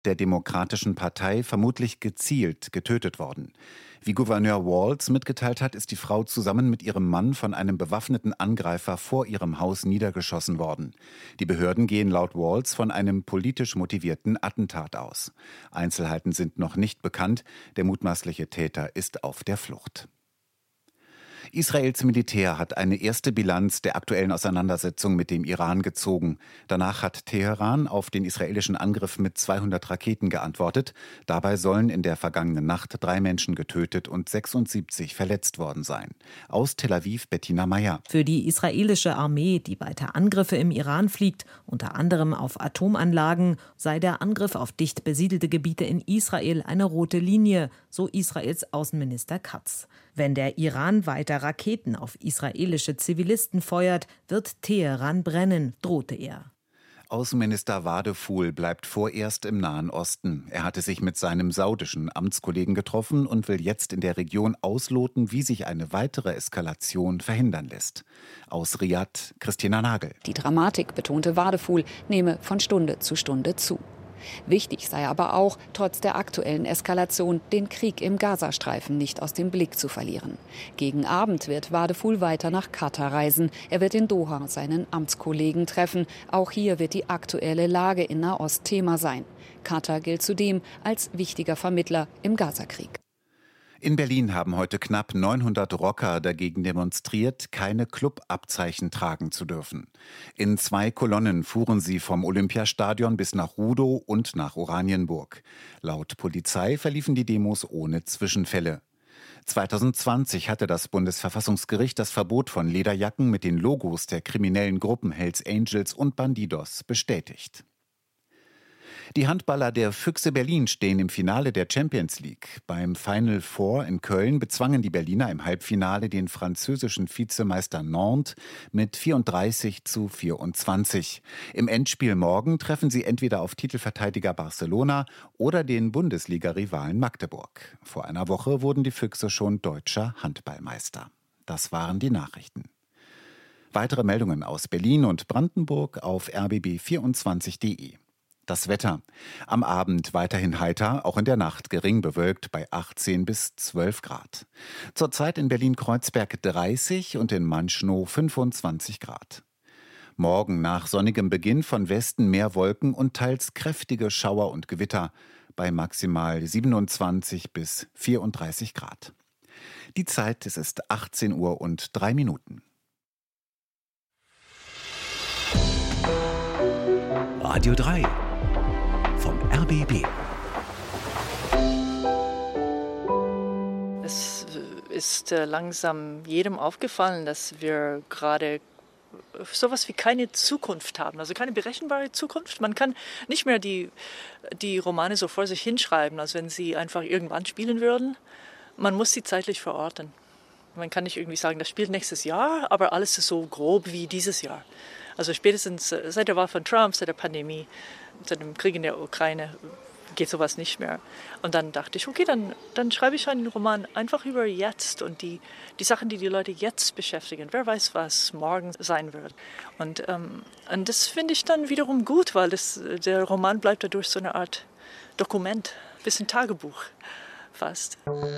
der Demokratischen Partei vermutlich gezielt getötet worden. Wie Gouverneur Walz mitgeteilt hat, ist die Frau zusammen mit ihrem Mann von einem bewaffneten Angreifer vor ihrem Haus niedergeschossen worden. Die Behörden gehen laut Walz von einem politisch motivierten Attentat aus. Einzelheiten sind noch nicht bekannt. Der mutmaßliche Täter ist auf der Flucht. Israels Militär hat eine erste Bilanz der aktuellen Auseinandersetzung mit dem Iran gezogen. Danach hat Teheran auf den israelischen Angriff mit 200 Raketen geantwortet. Dabei sollen in der vergangenen Nacht 3 Menschen getötet und 76 verletzt worden sein. Aus Tel Aviv Bettina Meyer. Für die israelische Armee, die weiter Angriffe im Iran fliegt, unter anderem auf Atomanlagen, sei der Angriff auf dicht besiedelte Gebiete in Israel eine rote Linie, so Israels Außenminister Katz. Wenn der Iran weiter Raketen auf israelische Zivilisten feuert, wird Teheran brennen, drohte er. Außenminister Wadefuhl bleibt vorerst im Nahen Osten. Er hatte sich mit seinem saudischen Amtskollegen getroffen und will jetzt in der Region ausloten, wie sich eine weitere Eskalation verhindern lässt. Aus Riad, Christina Nagel. Die Dramatik, betonte Wadefuhl, nehme von Stunde zu Stunde zu. Wichtig sei aber auch, trotz der aktuellen Eskalation, den Krieg im Gazastreifen nicht aus dem Blick zu verlieren. Gegen Abend wird Wadefuhl weiter nach Katar reisen. Er wird in Doha seinen Amtskollegen treffen. Auch hier wird die aktuelle Lage in Nahost Thema sein. Katar gilt zudem als wichtiger Vermittler im Gazakrieg. In Berlin haben heute knapp 900 Rocker dagegen demonstriert, keine Clubabzeichen tragen zu dürfen. In 2 Kolonnen fuhren sie vom Olympiastadion bis nach Rudow und nach Oranienburg. Laut Polizei verliefen die Demos ohne Zwischenfälle. 2020 hatte das Bundesverfassungsgericht das Verbot von Lederjacken mit den Logos der kriminellen Gruppen Hells Angels und Bandidos bestätigt. Die Handballer der Füchse Berlin stehen im Finale der Champions League. Beim Final Four in Köln bezwangen die Berliner im Halbfinale den französischen Vizemeister Nantes mit 34:24. Im Endspiel morgen treffen sie entweder auf Titelverteidiger Barcelona oder den Bundesliga-Rivalen Magdeburg. Vor einer Woche wurden die Füchse schon deutscher Handballmeister. Das waren die Nachrichten. Weitere Meldungen aus Berlin und Brandenburg auf rbb24.de. Das Wetter. Am Abend weiterhin heiter, auch in der Nacht gering bewölkt bei 18 bis 12 Grad. Zurzeit in Berlin-Kreuzberg 30 und in Manschnow 25 Grad. Morgen nach sonnigem Beginn von Westen mehr Wolken und teils kräftige Schauer und Gewitter bei maximal 27 bis 34 Grad. Die Zeit, es ist 18 Uhr und 3 Minuten. Radio 3 vom RBB. Es ist langsam jedem aufgefallen, dass wir gerade sowas wie keine Zukunft haben, also keine berechenbare Zukunft. Man kann nicht mehr die Romane so vor sich hinschreiben, als wenn sie einfach irgendwann spielen würden. Man muss sie zeitlich verorten. Man kann nicht irgendwie sagen, das spielt nächstes Jahr, aber alles ist so grob wie dieses Jahr. Also spätestens seit der Wahl von Trump, seit der Pandemie, seit dem Krieg in der Ukraine geht sowas nicht mehr. Und dann dachte ich, okay, dann schreibe ich einen Roman einfach über jetzt und die Sachen, die Leute jetzt beschäftigen. Wer weiß, was morgen sein wird. Und das finde ich dann wiederum gut, weil der Roman bleibt dadurch so eine Art Dokument, ein bisschen Tagebuch fast.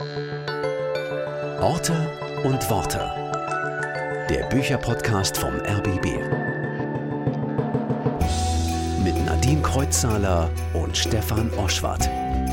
Orte und Worte. Der Bücherpodcast vom RBB. Mit Nadine Kreuzhaler und Stefan Oschwart.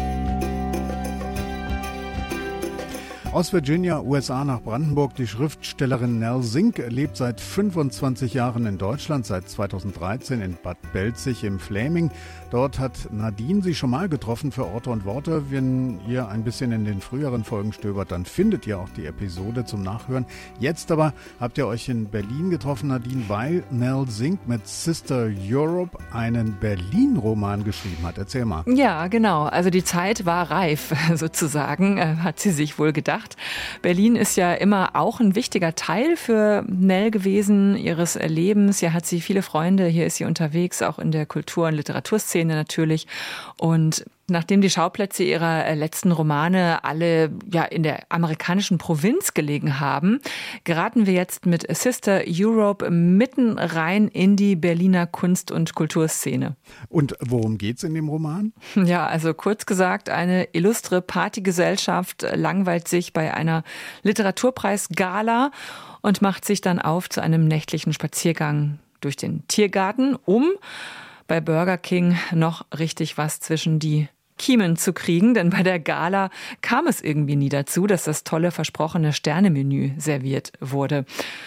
Aus Virginia, USA nach Brandenburg. Die Schriftstellerin Nell Sink lebt seit 25 Jahren in Deutschland, seit 2013 in Bad Belzig im Fläming. Dort hat Nadine sie schon mal getroffen für Orte und Worte. Wenn ihr ein bisschen in den früheren Folgen stöbert, dann findet ihr auch die Episode zum Nachhören. Jetzt aber habt ihr euch in Berlin getroffen, Nadine, weil Nell Sink mit Sister Europe einen Berlin-Roman geschrieben hat. Erzähl mal. Ja, genau. Also die Zeit war reif, sozusagen, hat sie sich wohl gedacht. Berlin ist ja immer auch ein wichtiger Teil für Nell gewesen, ihres Lebens. Hier hat sie viele Freunde, hier ist sie unterwegs, auch in der Kultur- und Literaturszene natürlich. Und Nachdem die Schauplätze ihrer letzten Romane alle in der amerikanischen Provinz gelegen haben, geraten wir jetzt mit Sister Europe mitten rein in die Berliner Kunst- und Kulturszene. Und worum geht's in dem Roman? Ja, also kurz gesagt, eine illustre Partygesellschaft langweilt sich bei einer Literaturpreisgala und macht sich dann auf zu einem nächtlichen Spaziergang durch den Tiergarten, um bei Burger King noch richtig was zwischen die Kiemen zu kriegen, denn bei der Gala kam es irgendwie nie dazu, dass das tolle versprochene Sternemenü serviert wurde.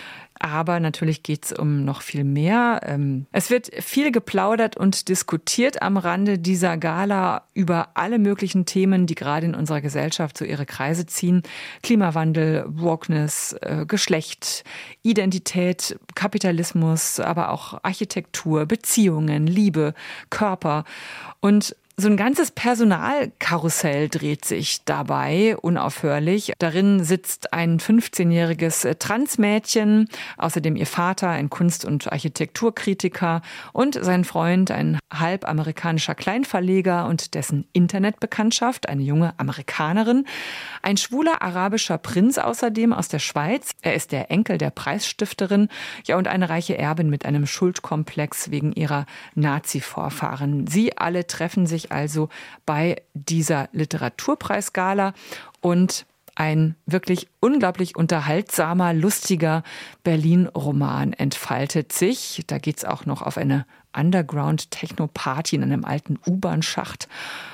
Aber natürlich geht es um noch viel mehr. Es wird viel geplaudert und diskutiert am Rande dieser Gala über alle möglichen Themen, die gerade in unserer Gesellschaft so ihre Kreise ziehen. Klimawandel, Wokeness, Geschlecht, Identität, Kapitalismus, aber auch Architektur, Beziehungen, Liebe, Körper und so ein ganzes Personalkarussell dreht sich dabei unaufhörlich. Darin sitzt ein 15-jähriges Transmädchen, außerdem ihr Vater, ein Kunst- und Architekturkritiker und sein Freund, ein halb amerikanischer Kleinverleger und dessen Internetbekanntschaft, eine junge Amerikanerin. Ein schwuler arabischer Prinz außerdem aus der Schweiz. Er ist der Enkel der Preisstifterin, und eine reiche Erbin mit einem Schuldkomplex wegen ihrer Nazi-Vorfahren. Sie alle treffen sich also bei dieser Literaturpreisgala und ein wirklich unglaublich unterhaltsamer, lustiger Berlin-Roman entfaltet sich. Da geht's auch noch auf eine Underground-Techno-Party in einem alten U-Bahn-Schacht.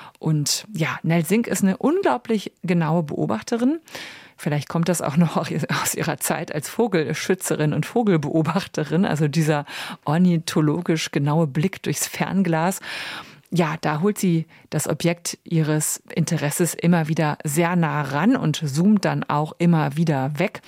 Und Nell Sink ist eine unglaublich genaue Beobachterin. Vielleicht kommt das auch noch aus ihrer Zeit als Vogelschützerin und Vogelbeobachterin, also dieser ornithologisch genaue Blick durchs Fernglas. Ja, da holt sie das Objekt ihres Interesses immer wieder sehr nah ran und zoomt dann auch immer wieder weg.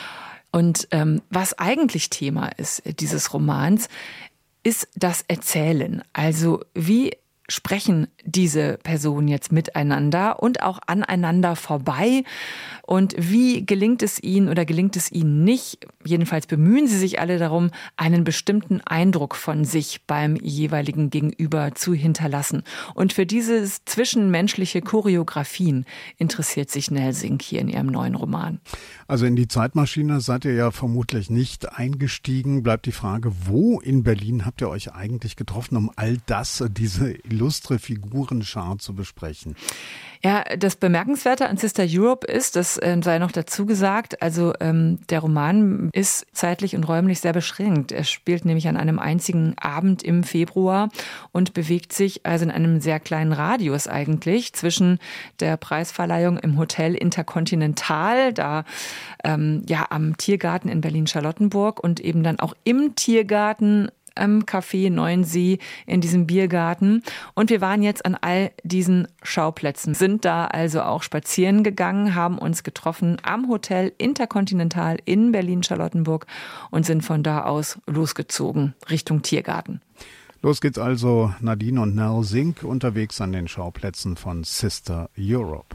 Und was eigentlich Thema ist dieses Romans, ist das Erzählen. Also wie sprechen diese Personen jetzt miteinander und auch aneinander vorbei? Und wie gelingt es ihnen oder gelingt es ihnen nicht? Jedenfalls bemühen sie sich alle darum, einen bestimmten Eindruck von sich beim jeweiligen Gegenüber zu hinterlassen. Und für diese zwischenmenschliche Choreografien interessiert sich Nell Sink hier in ihrem neuen Roman. Also in die Zeitmaschine seid ihr ja vermutlich nicht eingestiegen. Bleibt die Frage, wo in Berlin habt ihr euch eigentlich getroffen, um all das, diese illustre Figurenschar zu besprechen? Ja, das Bemerkenswerte an Sister Europe ist, das sei noch dazu gesagt, also der Roman ist zeitlich und räumlich sehr beschränkt. Er spielt nämlich an einem einzigen Abend im Februar und bewegt sich also in einem sehr kleinen Radius eigentlich zwischen der Preisverleihung im Hotel Intercontinental, da am Tiergarten in Berlin-Charlottenburg und eben dann auch im Tiergarten am Café Neuensee in diesem Biergarten. Und wir waren jetzt an all diesen Schauplätzen, sind da also auch spazieren gegangen, haben uns getroffen am Hotel Intercontinental in Berlin-Charlottenburg und sind von da aus losgezogen Richtung Tiergarten. Los geht's also, Nadine und Nell Sink unterwegs an den Schauplätzen von Sister Europe.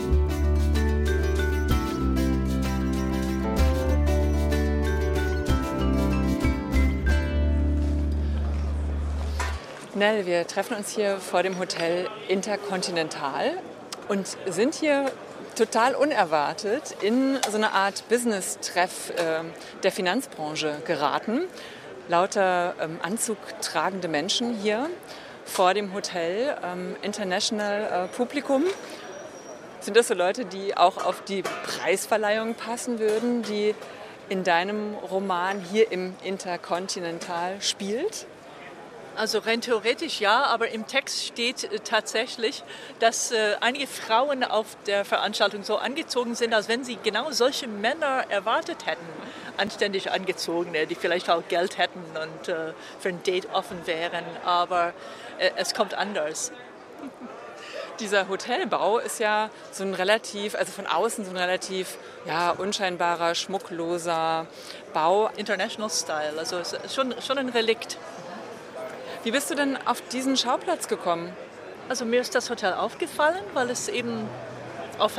Nell, wir treffen uns hier vor dem Hotel Intercontinental und sind hier total unerwartet in so eine Art Business-Treff der Finanzbranche geraten. Lauter anzugtragende Menschen hier vor dem Hotel, International Publikum. Sind das so Leute, die auch auf die Preisverleihung passen würden, die in deinem Roman hier im Intercontinental spielt? Also rein theoretisch ja, aber im Text steht tatsächlich, dass einige Frauen auf der Veranstaltung so angezogen sind, als wenn sie genau solche Männer erwartet hätten. Anständig angezogene, die vielleicht auch Geld hätten und für ein Date offen wären, aber es kommt anders. Dieser Hotelbau ist ja so ein relativ, also von außen so ein relativ unscheinbarer, schmuckloser Bau. International Style, also es ist schon ein Relikt. Wie bist du denn auf diesen Schauplatz gekommen? Also mir ist das Hotel aufgefallen, weil es eben auffällt,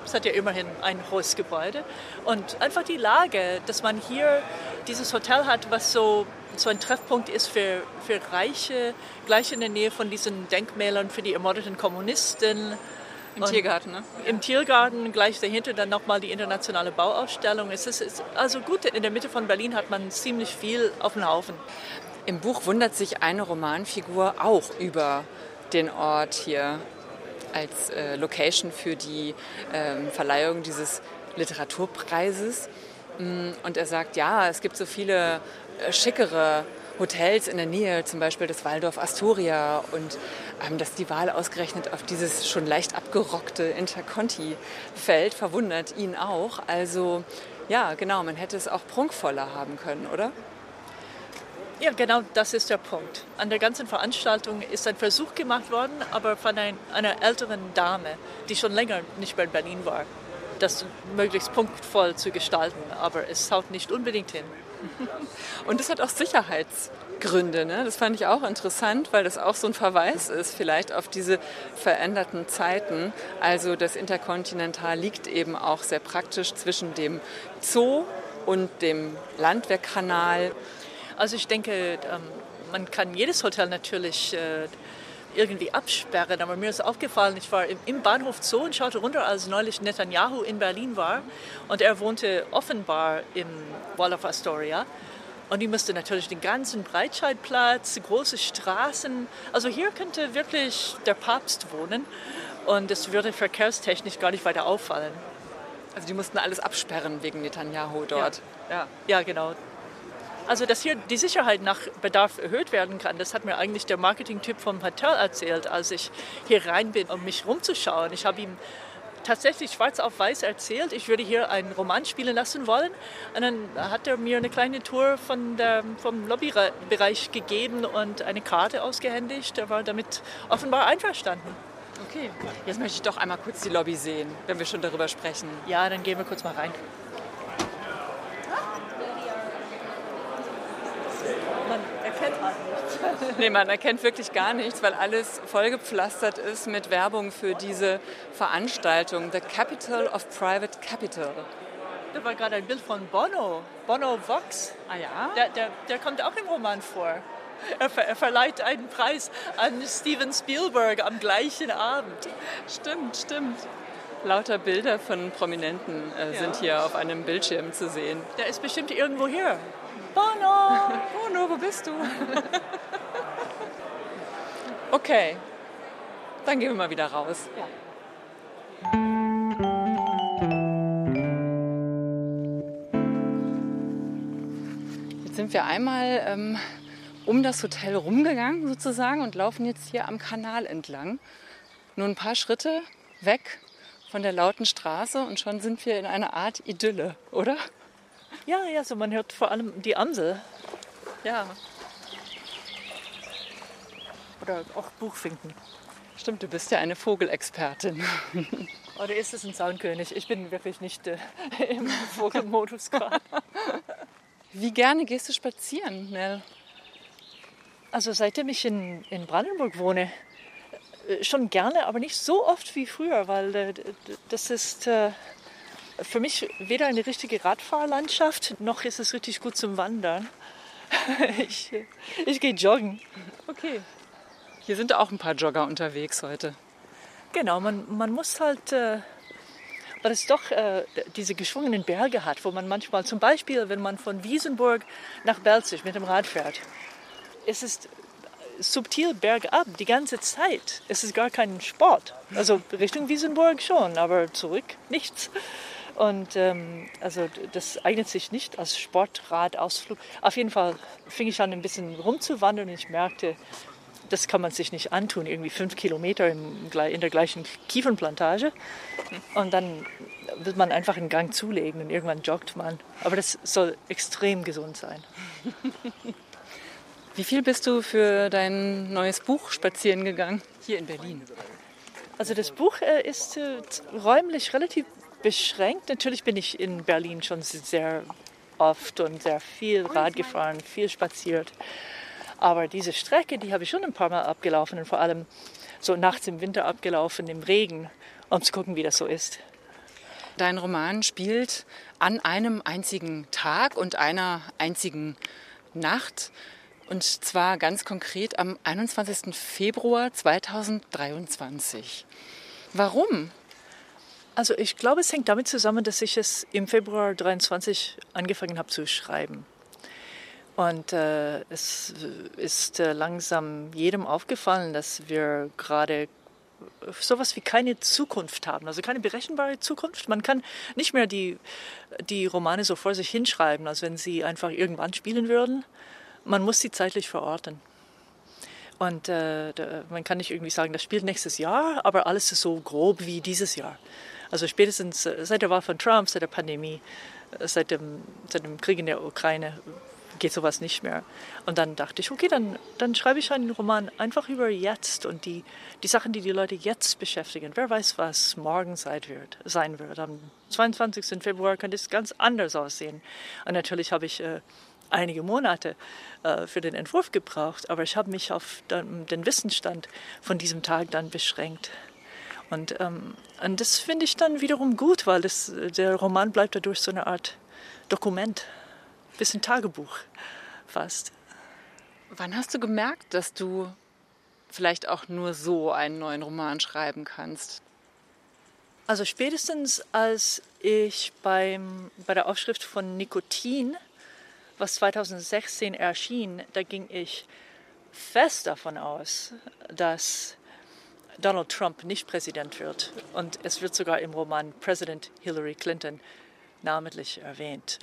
Es hat ja immerhin ein hohes Gebäude. Und einfach die Lage, dass man hier dieses Hotel hat, was so ein Treffpunkt ist für Reiche, gleich in der Nähe von diesen Denkmälern für die ermordeten Kommunisten. Im Tiergarten, ne? Im Tiergarten, gleich dahinter dann nochmal die internationale Bauausstellung. Es ist also gut, in der Mitte von Berlin hat man ziemlich viel auf dem Haufen. Im Buch wundert sich eine Romanfigur auch über den Ort hier als Location für die Verleihung dieses Literaturpreises. Und er sagt, ja, es gibt so viele schickere Hotels in der Nähe, zum Beispiel das Waldorf Astoria, und dass die Wahl ausgerechnet auf dieses schon leicht abgerockte Interconti fällt, verwundert ihn auch. Also ja, genau, man hätte es auch prunkvoller haben können, oder? Ja, genau, das ist der Punkt. An der ganzen Veranstaltung ist ein Versuch gemacht worden, aber von einer älteren Dame, die schon länger nicht mehr in Berlin war, das möglichst punktvoll zu gestalten, aber es haut nicht unbedingt hin. Und es hat auch Sicherheitsgründe, ne? Das fand ich auch interessant, weil das auch so ein Verweis ist vielleicht auf diese veränderten Zeiten. Also das Intercontinental liegt eben auch sehr praktisch zwischen dem Zoo und dem Landwehrkanal. Also ich denke, man kann jedes Hotel natürlich irgendwie absperren, aber mir ist aufgefallen, ich war im Bahnhof Zoo und schaute runter, als neulich Netanyahu in Berlin war, und er wohnte offenbar im Waldorf Astoria, und die musste natürlich den ganzen Breitscheidplatz, große Straßen, also hier könnte wirklich der Papst wohnen, und es würde verkehrstechnisch gar nicht weiter auffallen. Also die mussten alles absperren wegen Netanyahu dort. Ja, genau. Also, dass hier die Sicherheit nach Bedarf erhöht werden kann, das hat mir eigentlich der Marketing-Typ vom Hotel erzählt, als ich hier rein bin, um mich rumzuschauen. Ich habe ihm tatsächlich schwarz auf weiß erzählt, ich würde hier einen Roman spielen lassen wollen. Und dann hat er mir eine kleine Tour vom Lobbybereich gegeben und eine Karte ausgehändigt. Er war damit offenbar einverstanden. Okay, jetzt möchte ich doch einmal kurz die Lobby sehen, wenn wir schon darüber sprechen. Ja, dann gehen wir kurz mal rein. Man erkennt halt nichts. Nee, man erkennt wirklich gar nichts, weil alles vollgepflastert ist mit Werbung für diese Veranstaltung. The Capital of Private Capital. Da war gerade ein Bild von Bono Vox. Ah ja? Der kommt auch im Roman vor. Er verleiht einen Preis an Steven Spielberg am gleichen Abend. Stimmt. Lauter Bilder von Prominenten sind hier auf einem Bildschirm zu sehen. Der ist bestimmt irgendwo hier. Bono, wo bist du? Okay, dann gehen wir mal wieder raus. Ja. Jetzt sind wir einmal um das Hotel rumgegangen sozusagen und laufen jetzt hier am Kanal entlang. Nur ein paar Schritte weg von der lauten Straße und schon sind wir in einer Art Idylle, oder? Ja, so man hört vor allem die Amsel. Ja. Oder auch Buchfinken. Stimmt, du bist ja eine Vogelexpertin. Oder ist es ein Zaunkönig? Ich bin wirklich nicht im Vogelmodus gerade. Wie gerne gehst du spazieren, Nell? Also seitdem ich in Brandenburg wohne, schon gerne, aber nicht so oft wie früher, weil das ist für mich weder eine richtige Radfahrlandschaft, noch ist es richtig gut zum Wandern. Ich gehe joggen. Okay. Hier sind auch ein paar Jogger unterwegs heute. Genau, man muss halt, weil es doch diese geschwungenen Berge hat, wo man manchmal zum Beispiel, wenn man von Wiesenburg nach Belzig mit dem Rad fährt, es ist subtil bergab die ganze Zeit. Es ist gar kein Sport. Also Richtung Wiesenburg schon, aber zurück nichts. Und also das eignet sich nicht als Sportradausflug. Auf jeden Fall fing ich an, ein bisschen rumzuwandern und ich merkte, das kann man sich nicht antun, irgendwie 5 Kilometer in der gleichen Kiefernplantage. Und dann wird man einfach einen Gang zulegen und irgendwann joggt man. Aber das soll extrem gesund sein. Wie viel bist du für dein neues Buch spazieren gegangen, hier in Berlin? Also das Buch ist räumlich relativ beschränkt. Natürlich bin ich in Berlin schon sehr oft und sehr viel Rad gefahren, viel spaziert. Aber diese Strecke, die habe ich schon ein paar Mal abgelaufen und vor allem so nachts im Winter abgelaufen, im Regen, um zu gucken, wie das so ist. Dein Roman spielt an einem einzigen Tag und einer einzigen Nacht. Und zwar ganz konkret am 21. Februar 2023. Warum? Also ich glaube, es hängt damit zusammen, dass ich es im Februar 23 angefangen habe zu schreiben. Und es ist langsam jedem aufgefallen, dass wir gerade sowas wie keine Zukunft haben, also keine berechenbare Zukunft. Man kann nicht mehr die Romane so vor sich hinschreiben, als wenn sie einfach irgendwann spielen würden. Man muss sie zeitlich verorten. Und man kann nicht irgendwie sagen, das spielt nächstes Jahr, aber alles ist so grob wie dieses Jahr. Also spätestens seit der Wahl von Trump, seit der Pandemie, seit dem Krieg in der Ukraine geht sowas nicht mehr. Und dann dachte ich, okay, dann schreibe ich einen Roman einfach über jetzt und die Sachen, die Leute jetzt beschäftigen. Wer weiß, was morgen sein wird. Am 22. Februar könnte es ganz anders aussehen. Und natürlich habe ich einige Monate für den Entwurf gebraucht, aber ich habe mich auf den Wissensstand von diesem Tag dann beschränkt. Und das finde ich dann wiederum gut, weil der Roman bleibt dadurch so eine Art Dokument, bisschen Tagebuch fast. Wann hast du gemerkt, dass du vielleicht auch nur so einen neuen Roman schreiben kannst? Also spätestens als ich bei der Aufschrift von Nikotin, was 2016 erschien, da ging ich fest davon aus, dass Donald Trump nicht Präsident wird. Und es wird sogar im Roman President Hillary Clinton namentlich erwähnt.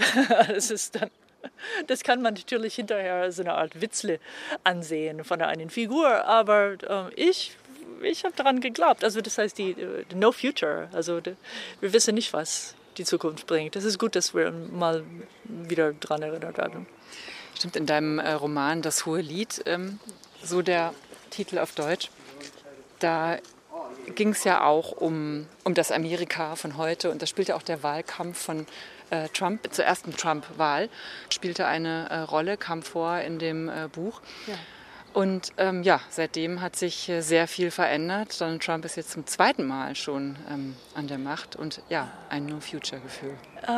Das kann man natürlich hinterher so eine Art Witzle ansehen von einer Figur, aber ich habe daran geglaubt. Also das heißt, die No Future, also wir wissen nicht, was die Zukunft bringt. Es ist gut, dass wir mal wieder daran erinnert werden. Stimmt, in deinem Roman Das hohe Lied, so der Titel auf Deutsch, da ging es ja auch um das Amerika von heute und da spielte auch der Wahlkampf von Trump, zur ersten Trump-Wahl, spielte eine Rolle, kam vor in dem Buch. Ja. Und seitdem hat sich sehr viel verändert. Donald Trump ist jetzt zum zweiten Mal schon an der Macht und ja, ein No-Future-Gefühl.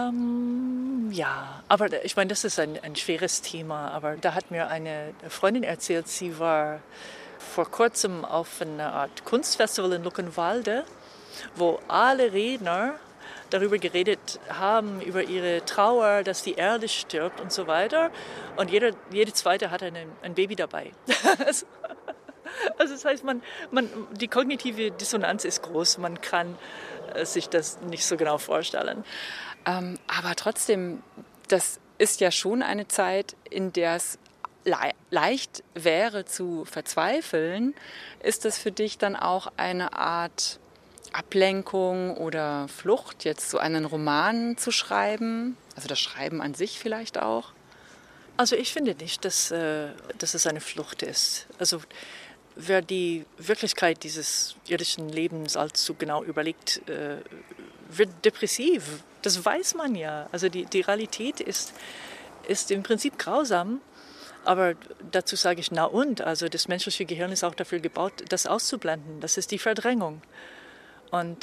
Ja, aber ich meine, das ist ein schweres Thema. Aber da hat mir eine Freundin erzählt, sie war vor kurzem auf einer Art Kunstfestival in Luckenwalde, wo alle Redner darüber geredet haben, über ihre Trauer, dass die Erde stirbt und so weiter. Und jede zweite hat ein Baby dabei. Also das heißt, die kognitive Dissonanz ist groß. Man kann sich das nicht so genau vorstellen. Aber trotzdem, das ist ja schon eine Zeit, in der es leicht wäre zu verzweifeln. Ist das für dich dann auch eine Art Ablenkung oder Flucht, jetzt so einen Roman zu schreiben? Also das Schreiben an sich vielleicht auch? Also ich finde nicht, dass es eine Flucht ist. Also wer die Wirklichkeit dieses irdischen Lebens allzu genau überlegt, wird depressiv. Das weiß man ja. Also die Realität ist im Prinzip grausam. Aber dazu sage ich, na und? Also das menschliche Gehirn ist auch dafür gebaut, das auszublenden. Das ist die Verdrängung. Und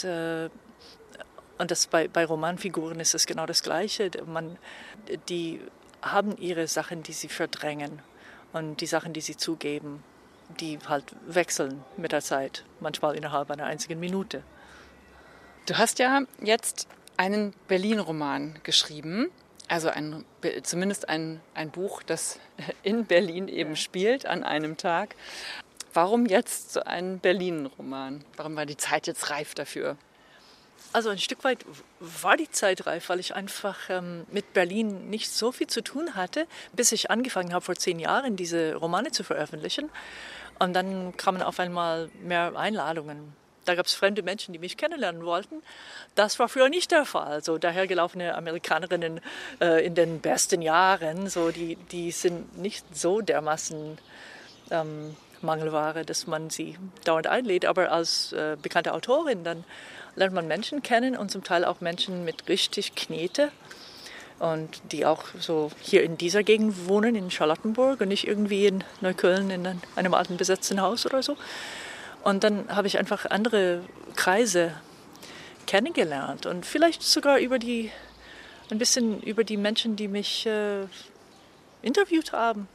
das bei Romanfiguren ist es genau das Gleiche. Die haben ihre Sachen, die sie verdrängen. Und die Sachen, die sie zugeben, die halt wechseln mit der Zeit. Manchmal innerhalb einer einzigen Minute. Du hast ja jetzt einen Berlin-Roman geschrieben. Also zumindest ein Buch, das in Berlin eben spielt an einem Tag. Warum jetzt so ein Berlin-Roman? Warum war die Zeit jetzt reif dafür? Also ein Stück weit war die Zeit reif, weil ich einfach mit Berlin nicht so viel zu tun hatte, bis ich angefangen habe, vor 10 Jahren diese Romane zu veröffentlichen. Und dann kamen auf einmal mehr Einladungen. Da gab es fremde Menschen, die mich kennenlernen wollten. Das war früher nicht der Fall. So dahergelaufene Amerikanerinnen in den besten Jahren, so die sind nicht so dermaßen Mangelware, dass man sie dauernd einlädt. Aber als bekannte Autorin, dann lernt man Menschen kennen und zum Teil auch Menschen mit richtig Knete. Und die auch so hier in dieser Gegend wohnen, in Charlottenburg und nicht irgendwie in Neukölln in einem alten besetzten Haus oder so. Und dann habe ich einfach andere Kreise kennengelernt und vielleicht sogar ein bisschen über die Menschen, die mich interviewt haben.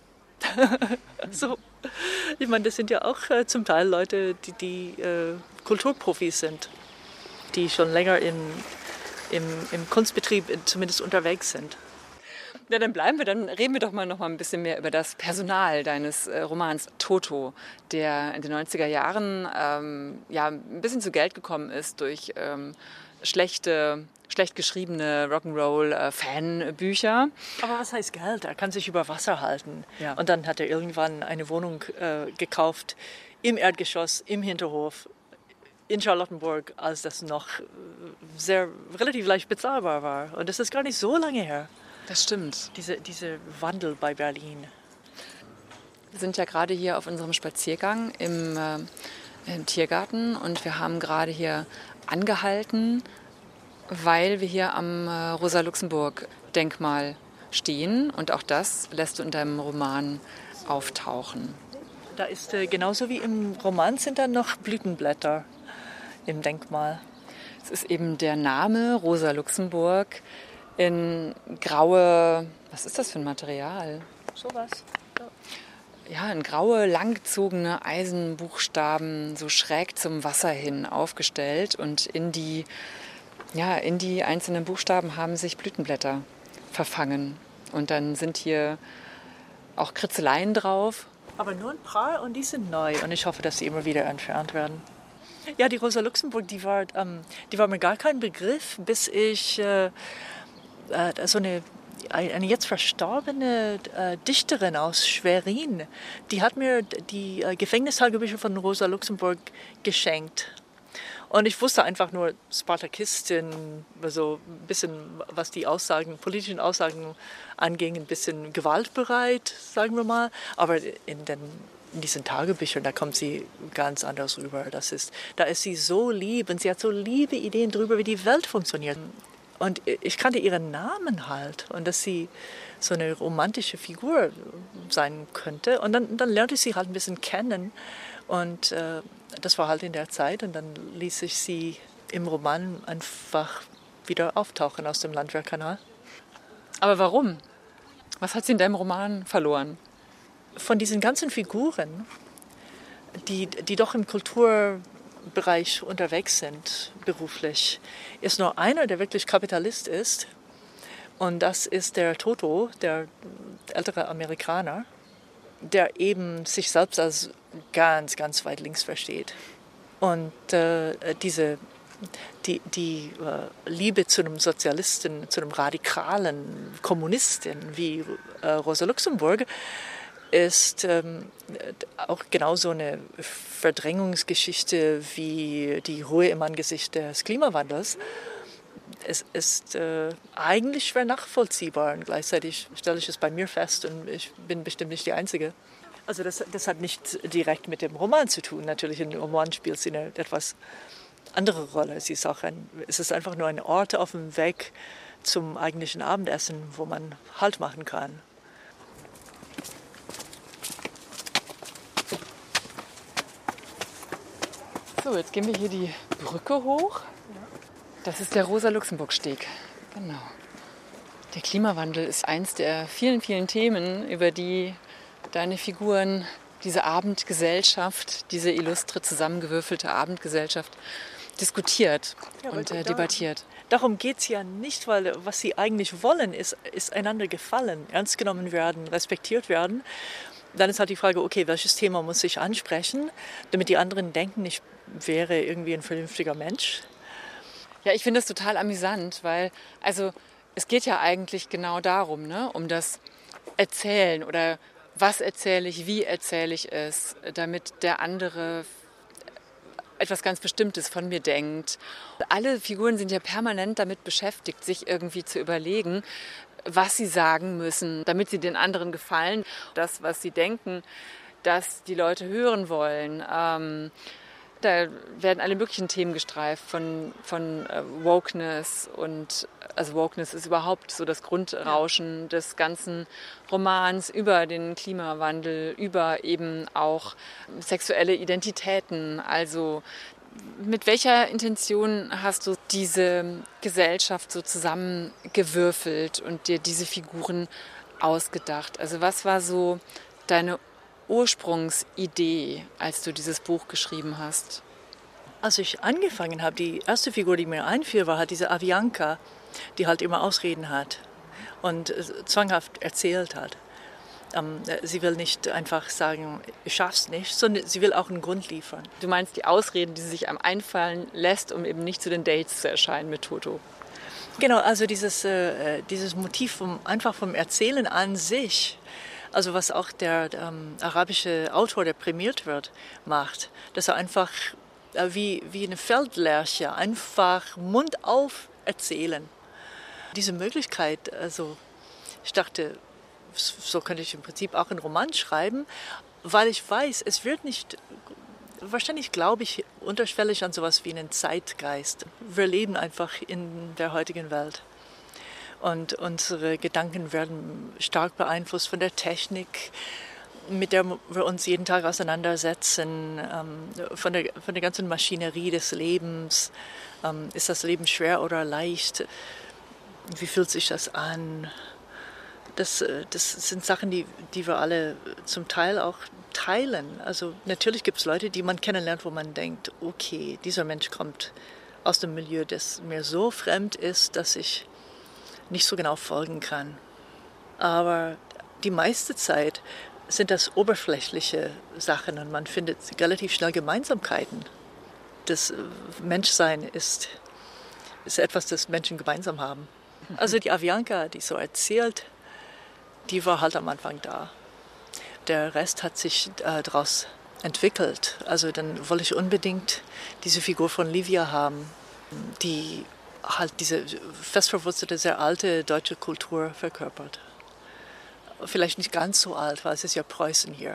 So. Ich meine, das sind ja auch zum Teil Leute, die Kulturprofis sind, die schon länger im Kunstbetrieb zumindest unterwegs sind. Ja, dann reden wir doch mal noch mal ein bisschen mehr über das Personal deines Romans Toto, der in den 90er Jahren ein bisschen zu Geld gekommen ist durch schlecht geschriebene Rock'n'Roll-Fanbücher. Aber was heißt Geld? Er kann sich über Wasser halten. Ja. Und dann hat er irgendwann eine Wohnung gekauft im Erdgeschoss, im Hinterhof, in Charlottenburg, als das noch relativ leicht bezahlbar war. Und das ist gar nicht so lange her. Das stimmt. Diese Wandel bei Berlin. Wir sind ja gerade hier auf unserem Spaziergang im Tiergarten und wir haben gerade hier angehalten, weil wir hier am Rosa-Luxemburg-Denkmal stehen. Und auch das lässt du in deinem Roman auftauchen. Da ist genauso wie im Roman sind da noch Blütenblätter im Denkmal. Es ist eben der Name Rosa Luxemburg in graue, was ist das für ein Material? Sowas. Ja, in graue, langgezogene Eisenbuchstaben so schräg zum Wasser hin aufgestellt. Und in die einzelnen Buchstaben haben sich Blütenblätter verfangen. Und dann sind hier auch Kritzeleien drauf. Aber nur ein paar und die sind neu. Und ich hoffe, dass sie immer wieder entfernt werden. Ja, die Rosa Luxemburg, die war mir gar kein Begriff, bis ich so eine jetzt verstorbene Dichterin aus Schwerin, die hat mir die Gefängnistagebücher von Rosa Luxemburg geschenkt. Und ich wusste einfach nur Spartakistin, also ein bisschen, was die politischen Aussagen anging, ein bisschen gewaltbereit, sagen wir mal. Aber in diesen Tagebüchern, da kommt sie ganz anders rüber. Da ist sie so lieb und sie hat so liebe Ideen darüber, wie die Welt funktioniert. Und ich kannte ihren Namen halt und dass sie so eine romantische Figur sein könnte. Und dann lernte ich sie halt ein bisschen kennen. Und das war halt in der Zeit. Und dann ließ ich sie im Roman einfach wieder auftauchen aus dem Landwehrkanal. Aber warum? Was hat sie in deinem Roman verloren? Von diesen ganzen Figuren, die doch im Kulturbereich unterwegs sind, beruflich, ist nur einer, der wirklich Kapitalist ist. Und das ist der Toto, der ältere Amerikaner, der eben sich selbst als ganz, ganz weit links versteht. Und die Liebe zu einem Sozialisten, zu einem radikalen Kommunisten wie Rosa Luxemburg ist auch genauso eine Verdrängungsgeschichte wie die Ruhe im Angesicht des Klimawandels. Es ist eigentlich schwer nachvollziehbar und gleichzeitig stelle ich es bei mir fest und ich bin bestimmt nicht die Einzige. Also das hat nicht direkt mit dem Roman zu tun. Natürlich, im Roman spielt sie eine etwas andere Rolle. Es ist einfach nur ein Ort auf dem Weg zum eigentlichen Abendessen, wo man Halt machen kann. So, jetzt gehen wir hier die Brücke hoch. Das ist der Rosa-Luxemburg-Steg. Genau. Der Klimawandel ist eins der vielen, vielen Themen, über die deine Figuren, diese Abendgesellschaft, diese illustre, zusammengewürfelte Abendgesellschaft diskutiert und debattiert. Darum geht es ja nicht, weil was sie eigentlich wollen, ist einander gefallen, ernst genommen werden, respektiert werden. Dann ist halt die Frage, okay, welches Thema muss ich ansprechen, damit die anderen denken, ich wäre irgendwie ein vernünftiger Mensch. Ja, ich finde das total amüsant, weil es geht ja eigentlich genau darum, ne, um das Erzählen oder was erzähle ich, wie erzähle ich es, damit der andere etwas ganz Bestimmtes von mir denkt. Alle Figuren sind ja permanent damit beschäftigt, sich irgendwie zu überlegen, was sie sagen müssen, damit sie den anderen gefallen. Das, was sie denken, dass die Leute hören wollen. Da werden alle möglichen Themen gestreift von Wokeness und also Wokeness ist überhaupt so das Grundrauschen des ganzen Romans über den Klimawandel, über eben auch sexuelle Identitäten. Also Mit welcher Intention hast du diese Gesellschaft so zusammengewürfelt und dir diese Figuren ausgedacht? Also was war so deine Ursprungsidee, als du dieses Buch geschrieben hast? Als ich angefangen habe, die erste Figur, die mir einfiel, war halt diese Avianca, die halt immer Ausreden hat und zwanghaft erzählt hat. Sie will nicht einfach sagen, ich schaff's nicht, sondern sie will auch einen Grund liefern. Du meinst die Ausreden, die sie sich einem einfallen lässt, um eben nicht zu den Dates zu erscheinen mit Toto? Genau, also dieses Motiv einfach vom Erzählen an sich, also was auch der arabische Autor, der prämiert wird, macht, dass er einfach wie eine Feldlerche einfach Mund auf erzählen. Diese Möglichkeit, also ich dachte, so könnte ich im Prinzip auch einen Roman schreiben, weil ich weiß, es wird nicht, wahrscheinlich glaube ich unterschwellig an sowas wie einen Zeitgeist. Wir leben einfach in der heutigen Welt und unsere Gedanken werden stark beeinflusst von der Technik, mit der wir uns jeden Tag auseinandersetzen, von der ganzen Maschinerie des Lebens. Ist das Leben schwer oder leicht? Wie fühlt sich das an? Das sind Sachen, die wir alle zum Teil auch teilen. Also natürlich gibt es Leute, die man kennenlernt, wo man denkt, okay, dieser Mensch kommt aus dem Milieu, das mir so fremd ist, dass ich nicht so genau folgen kann. Aber die meiste Zeit sind das oberflächliche Sachen und man findet relativ schnell Gemeinsamkeiten. Das Menschsein ist etwas, das Menschen gemeinsam haben. Also die Avianca, die so erzählt, die war halt am Anfang da. Der Rest hat sich daraus entwickelt. Also dann wollte ich unbedingt diese Figur von Livia haben, die halt diese fest verwurzelte, sehr alte deutsche Kultur verkörpert. Vielleicht nicht ganz so alt, weil es ist ja Preußen hier.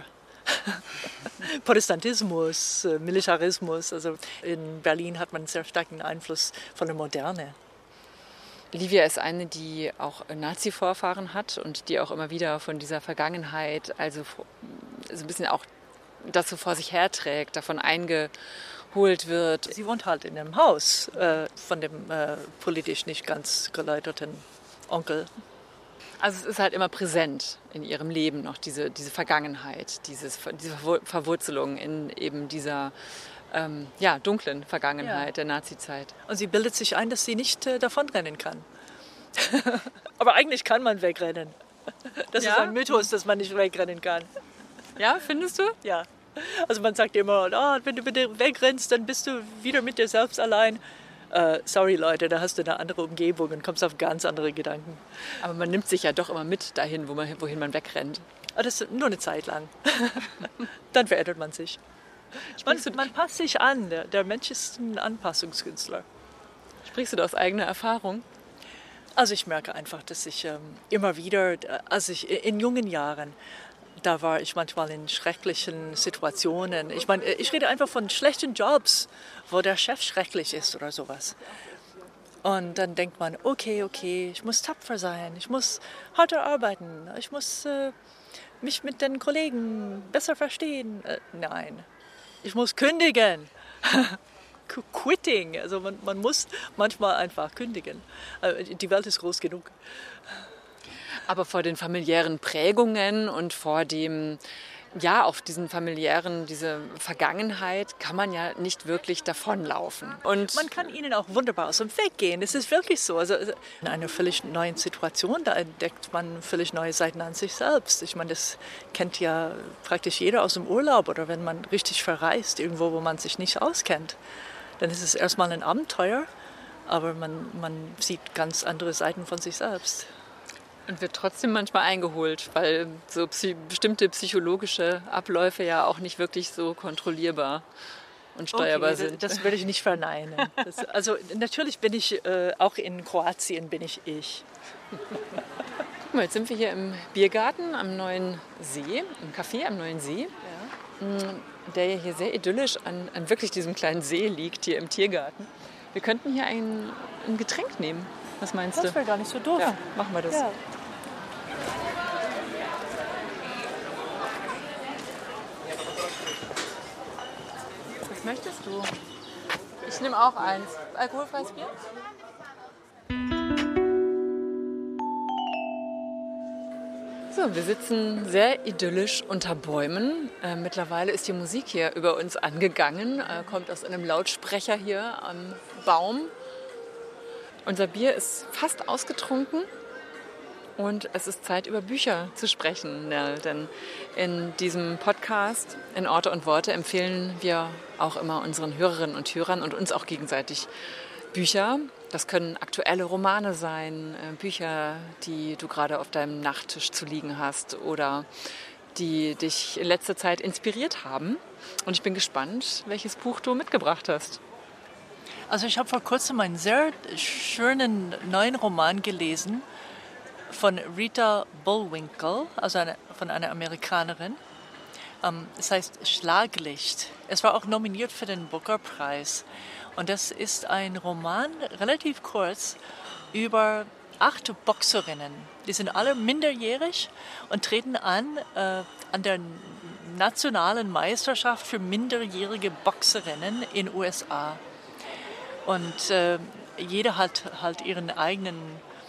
Protestantismus, Militarismus. Also in Berlin hat man einen sehr starken Einfluss von der Moderne. Livia ist eine, die auch Nazi-Vorfahren hat und die auch immer wieder von dieser Vergangenheit, also so ein bisschen auch das so vor sich herträgt, davon eingeholt wird. Sie wohnt halt in einem Haus von dem politisch nicht ganz geläuterten Onkel. Also es ist halt immer präsent in ihrem Leben noch diese Vergangenheit, diese Verwurzelung in eben dieser dunklen Vergangenheit der Nazizeit. Und sie bildet sich ein, dass sie nicht davonrennen kann. Aber eigentlich kann man wegrennen. Das ist ein Mythos, dass man nicht wegrennen kann. Ja, findest du? Ja. Also man sagt immer, wenn du bitte wegrennst, dann bist du wieder mit dir selbst allein. Sorry Leute, da hast du eine andere Umgebung und kommst auf ganz andere Gedanken. Aber man nimmt sich ja doch immer mit dahin, wohin man wegrennt. Aber das ist nur eine Zeit lang. Dann verändert man sich. Man passt sich an. Der Mensch ist ein Anpassungskünstler. Sprichst du da aus eigener Erfahrung? Also ich merke einfach, dass ich immer wieder, in jungen Jahren, da war ich manchmal in schrecklichen Situationen. Ich meine, ich rede einfach von schlechten Jobs, wo der Chef schrecklich ist oder sowas. Und dann denkt man, okay, ich muss tapfer sein, ich muss harter arbeiten, ich muss mich mit den Kollegen besser verstehen. Nein, ich muss kündigen. Quitting, also man muss manchmal einfach kündigen. Die Welt ist groß genug. Aber vor den familiären Prägungen und vor dem, auf diesen familiären, diese Vergangenheit kann man ja nicht wirklich davonlaufen. Und man kann ihnen auch wunderbar aus dem Weg gehen. Es ist wirklich so. Also in einer völlig neuen Situation, da entdeckt man völlig neue Seiten an sich selbst. Ich meine, das kennt ja praktisch jeder aus dem Urlaub oder wenn man richtig verreist, irgendwo, wo man sich nicht auskennt. Dann ist es erstmal ein Abenteuer, aber man sieht ganz andere Seiten von sich selbst. Und wird trotzdem manchmal eingeholt, weil so bestimmte psychologische Abläufe ja auch nicht wirklich so kontrollierbar und steuerbar sind. Das würde ich nicht verneinen. Also natürlich bin ich, auch in Kroatien bin ich. Guck mal, jetzt sind wir hier im Biergarten am Neuen See, im Café am Neuen See, der ja hier sehr idyllisch an wirklich diesem kleinen See liegt, hier im Tiergarten. Wir könnten hier ein Getränk nehmen. Was meinst du? Das wäre gar nicht so doof. Ja, machen wir das. Ja. Was möchtest du? Ich nehme auch eins. Alkoholfreies Bier? So, wir sitzen sehr idyllisch unter Bäumen. Mittlerweile ist die Musik hier über uns angegangen, kommt aus einem Lautsprecher hier am Baum. Unser Bier ist fast ausgetrunken und es ist Zeit, über Bücher zu sprechen. Nell. Denn in diesem Podcast, in Orte und Worte, empfehlen wir auch immer unseren Hörerinnen und Hörern und uns auch gegenseitig Bücher. Das können aktuelle Romane sein, Bücher, die du gerade auf deinem Nachttisch zu liegen hast oder die dich in letzter Zeit inspiriert haben. Und ich bin gespannt, welches Buch du mitgebracht hast. Also ich habe vor kurzem einen sehr schönen neuen Roman gelesen von Rita Bullwinkle, also von einer Amerikanerin. Es heißt Schlaglicht. Es war auch nominiert für den Booker-Preis. Und das ist ein Roman, relativ kurz, über 8 Boxerinnen. Die sind alle minderjährig und treten an der nationalen Meisterschaft für minderjährige Boxerinnen in den USA. Und jeder hat halt ihren eigenen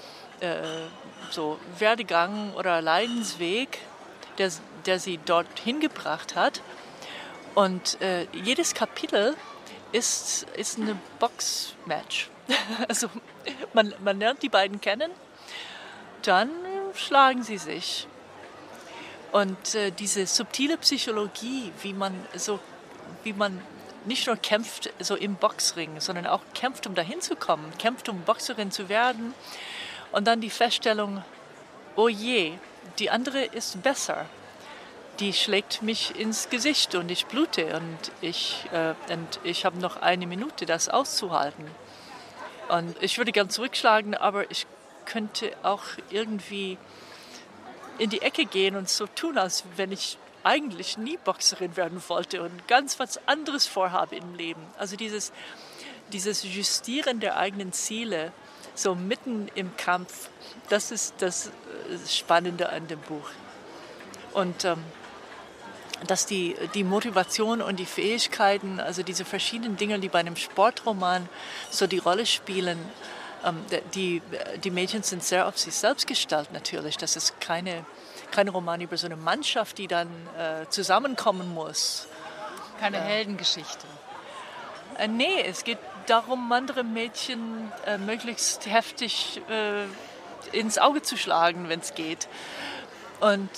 Werdegang oder Leidensweg, der sie dorthin gebracht hat. Und jedes Kapitel ist eine Boxmatch. Also man lernt die beiden kennen, dann schlagen sie sich. Und diese subtile Psychologie, wie man nicht nur kämpft so im Boxring, sondern auch kämpft, um dahin zu kommen, kämpft, um Boxerin zu werden. Und dann die Feststellung, oh je, die andere ist besser. Die schlägt mich ins Gesicht und ich blute und ich habe noch 1 Minute, das auszuhalten. Und ich würde gern zurückschlagen, aber ich könnte auch irgendwie in die Ecke gehen und so tun, als wenn ich eigentlich nie Boxerin werden wollte und ganz was anderes vorhabe im Leben. Also dieses Justieren der eigenen Ziele, so mitten im Kampf, das ist das Spannende an dem Buch. Und dass die Motivation und die Fähigkeiten, also diese verschiedenen Dinge, die bei einem Sportroman so die Rolle spielen, die Mädchen sind sehr auf sich selbst gestellt natürlich. Das ist keine Roman über so eine Mannschaft, die dann zusammenkommen muss. Keine Heldengeschichte. Nee, es geht darum, andere Mädchen möglichst heftig ins Auge zu schlagen, wenn es geht. Und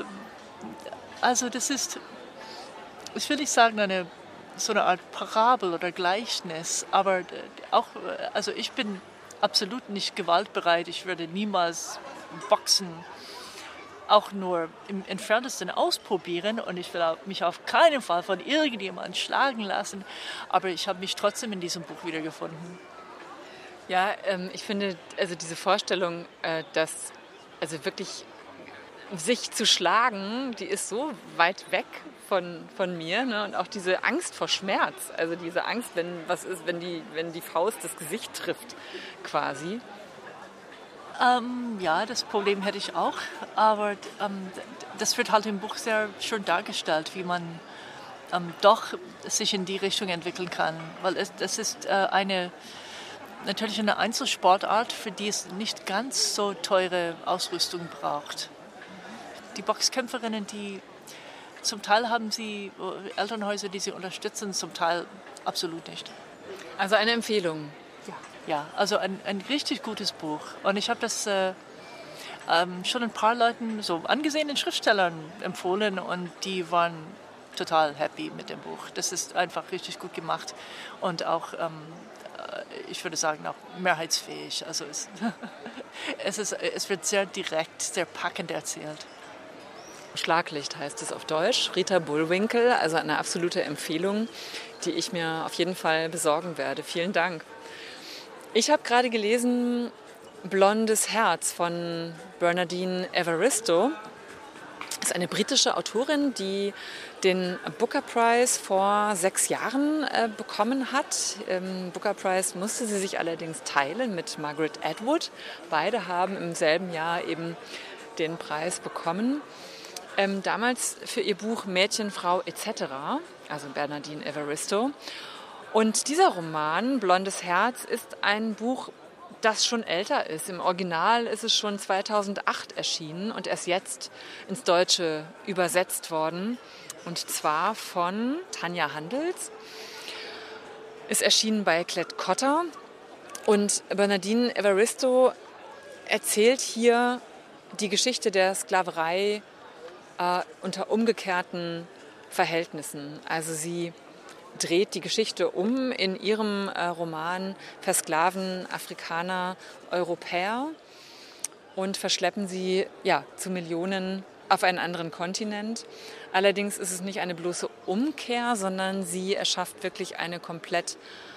also das ist, ich will nicht sagen, so eine Art Parabel oder Gleichnis, aber auch, also ich bin absolut nicht gewaltbereit. Ich würde niemals Boxen auch nur im Entferntesten ausprobieren und ich will mich auf keinen Fall von irgendjemandem schlagen lassen, aber ich habe mich trotzdem in diesem Buch wiedergefunden. Ja, ich finde, also diese Vorstellung, dass also wirklich sich zu schlagen, die ist so weit weg von mir, ne? Und auch diese Angst vor Schmerz, also diese Angst, wenn die Faust das Gesicht trifft, quasi. Ja, das Problem hätte ich auch, aber das wird halt im Buch sehr schön dargestellt, wie man doch sich in die Richtung entwickeln kann, weil das ist natürlich eine Einzelsportart, für die es nicht ganz so teure Ausrüstung braucht. Die Boxkämpferinnen, zum Teil haben sie Elternhäuser, die sie unterstützen, zum Teil absolut nicht. Also eine Empfehlung. Ja, also ein richtig gutes Buch. Und ich habe das schon ein paar Leuten, so angesehenen Schriftstellern, empfohlen und die waren total happy mit dem Buch. Das ist einfach richtig gut gemacht und auch, ich würde sagen, auch mehrheitsfähig. Also es wird sehr direkt, sehr packend erzählt. Schlaglicht heißt es auf Deutsch. Rita Bullwinkle, also eine absolute Empfehlung, die ich mir auf jeden Fall besorgen werde. Vielen Dank. Ich habe gerade gelesen Blondes Herz von Bernardine Evaristo. Das ist eine britische Autorin, die den Booker Prize vor 6 Jahren bekommen hat. Booker Prize musste sie sich allerdings teilen mit Margaret Atwood. Beide haben im selben Jahr eben den Preis bekommen. Damals für ihr Buch Mädchen, Frau etc., also Bernardine Evaristo. Und dieser Roman, Blondes Herz, ist ein Buch, das schon älter ist. Im Original ist es schon 2008 erschienen und erst jetzt ins Deutsche übersetzt worden. Und zwar von Tanja Handels. Ist erschienen bei Klett-Cotta. Und Bernardine Evaristo erzählt hier die Geschichte der Sklaverei unter umgekehrten Verhältnissen. Also sie dreht die Geschichte um in ihrem Roman Versklaven Afrikaner Europäer und verschleppen sie zu Millionen auf einen anderen Kontinent. Allerdings ist es nicht eine bloße Umkehr, sondern sie erschafft wirklich eine komplett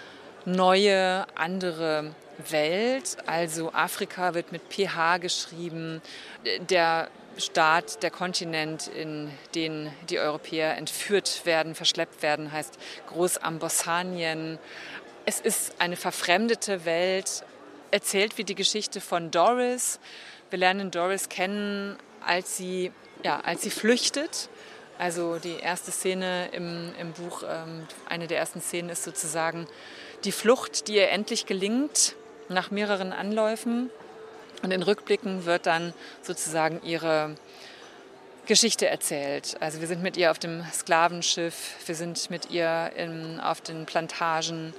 neue, andere Welt. Also Afrika wird mit PH geschrieben. Der Staat, der Kontinent, in den die Europäer entführt werden, verschleppt werden, heißt Großambossanien. Es ist eine verfremdete Welt, erzählt wie die Geschichte von Doris. Wir lernen Doris kennen, als sie flüchtet. Also die erste Szene im Buch, eine der ersten Szenen ist sozusagen die Flucht, die ihr endlich gelingt nach mehreren Anläufen. Und in Rückblicken wird dann sozusagen ihre Geschichte erzählt. Also wir sind mit ihr auf dem Sklavenschiff, wir sind mit ihr auf den Plantagen,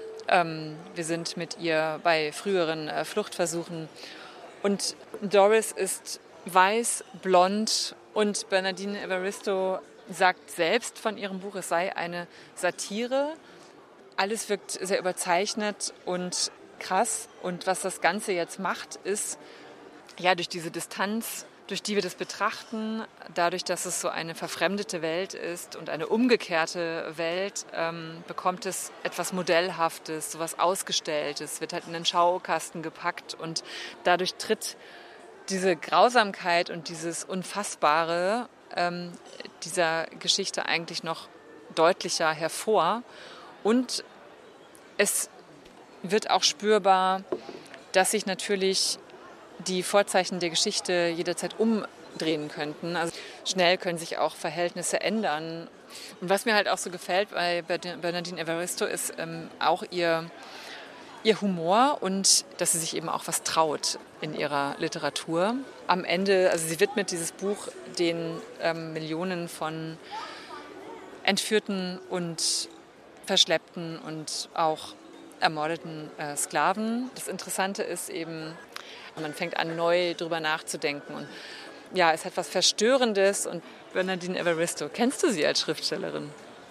wir sind mit ihr bei früheren Fluchtversuchen. Und Doris ist weiß, blond und Bernardine Evaristo sagt selbst von ihrem Buch, es sei eine Satire. Alles wirkt sehr überzeichnet und krass. Und was das Ganze jetzt macht, ist, durch diese Distanz, durch die wir das betrachten, dadurch, dass es so eine verfremdete Welt ist und eine umgekehrte Welt, bekommt es etwas Modellhaftes, sowas Ausgestelltes, wird halt in den Schaukasten gepackt und dadurch tritt diese Grausamkeit und dieses Unfassbare dieser Geschichte eigentlich noch deutlicher hervor. Und es wird auch spürbar, dass sich natürlich die Vorzeichen der Geschichte jederzeit umdrehen könnten. Also schnell können sich auch Verhältnisse ändern. Und was mir halt auch so gefällt bei Bernardine Evaristo ist auch ihr Humor und dass sie sich eben auch was traut in ihrer Literatur. Am Ende, also sie widmet dieses Buch den Millionen von entführten und verschleppten und auch ermordeten Sklaven. Das Interessante ist eben, man fängt an, neu drüber nachzudenken. Und es hat was Verstörendes. Und Bernardine Evaristo, kennst du sie als Schriftstellerin?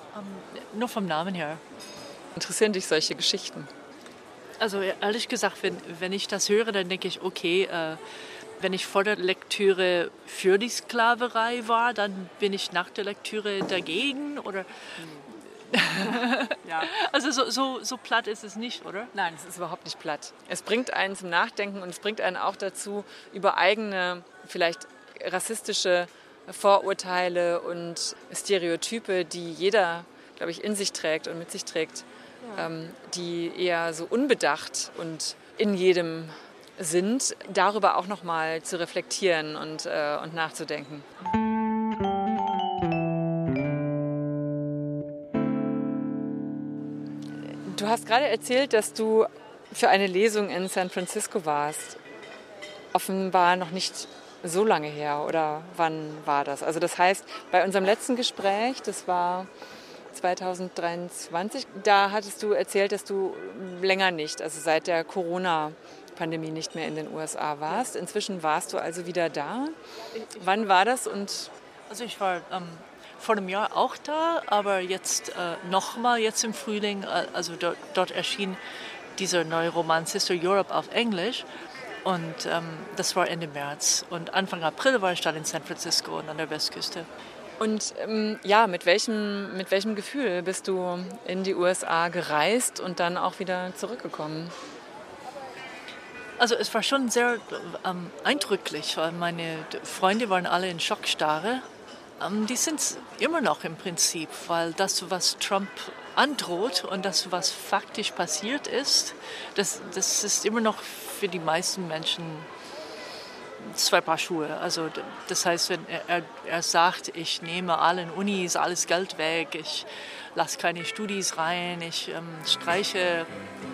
Nur vom Namen her. Interessieren dich solche Geschichten? Also ehrlich gesagt, wenn ich das höre, dann denke ich, okay, wenn ich vor der Lektüre für die Sklaverei war, dann bin ich nach der Lektüre dagegen, oder... Ja. Also so platt ist es nicht, oder? Nein, es ist überhaupt nicht platt. Es bringt einen zum Nachdenken und es bringt einen auch dazu, über eigene, vielleicht rassistische Vorurteile und Stereotype, die jeder, glaube ich, in sich trägt und mit sich trägt, die eher so unbedacht und in jedem sind, darüber auch nochmal zu reflektieren und nachzudenken. Du hast gerade erzählt, dass du für eine Lesung in San Francisco warst. Offenbar noch nicht so lange her, oder wann war das? Also das heißt, bei unserem letzten Gespräch, das war 2023, da hattest du erzählt, dass du länger nicht, also seit der Corona-Pandemie nicht mehr in den USA warst. Inzwischen warst du also wieder da. Wann war das? Also ich war vor einem Jahr auch da, aber jetzt nochmal, jetzt im Frühling, also dort erschien dieser neue Roman Sister Europe auf Englisch. Und das war Ende März. Und Anfang April war ich dann in San Francisco und an der Westküste. Und mit welchem Gefühl bist du in die USA gereist und dann auch wieder zurückgekommen? Also es war schon sehr eindrücklich, weil meine Freunde waren alle in Schockstarre. Die sind es immer noch im Prinzip, weil das, was Trump androht und das, was faktisch passiert ist, das ist immer noch für die meisten Menschen 2 Paar Schuhe. Also das heißt, wenn er sagt, ich nehme allen Unis alles Geld weg, ich lasse keine Studis rein, ich streiche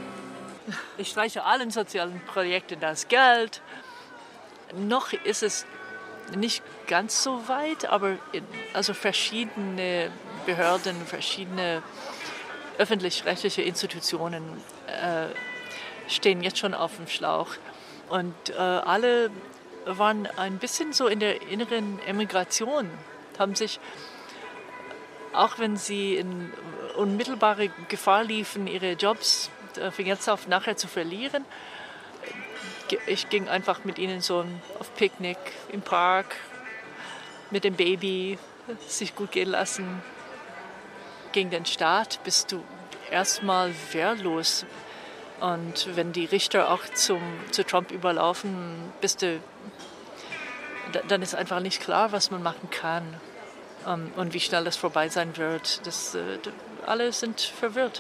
allen sozialen Projekten das Geld. Noch ist es nicht ganz so weit, aber also verschiedene Behörden, verschiedene öffentlich-rechtliche Institutionen stehen jetzt schon auf dem Schlauch. Und alle waren ein bisschen so in der inneren Emigration, haben sich, auch wenn sie in unmittelbare Gefahr liefen, ihre Jobs von jetzt auf nachher zu verlieren, ich ging einfach mit ihnen so auf Picknick im Park, mit dem Baby, sich gut gehen lassen. Gegen den Staat bist du erstmal wehrlos. Und wenn die Richter auch zu Trump überlaufen, dann ist einfach nicht klar, was man machen kann und wie schnell das vorbei sein wird. Alle sind verwirrt.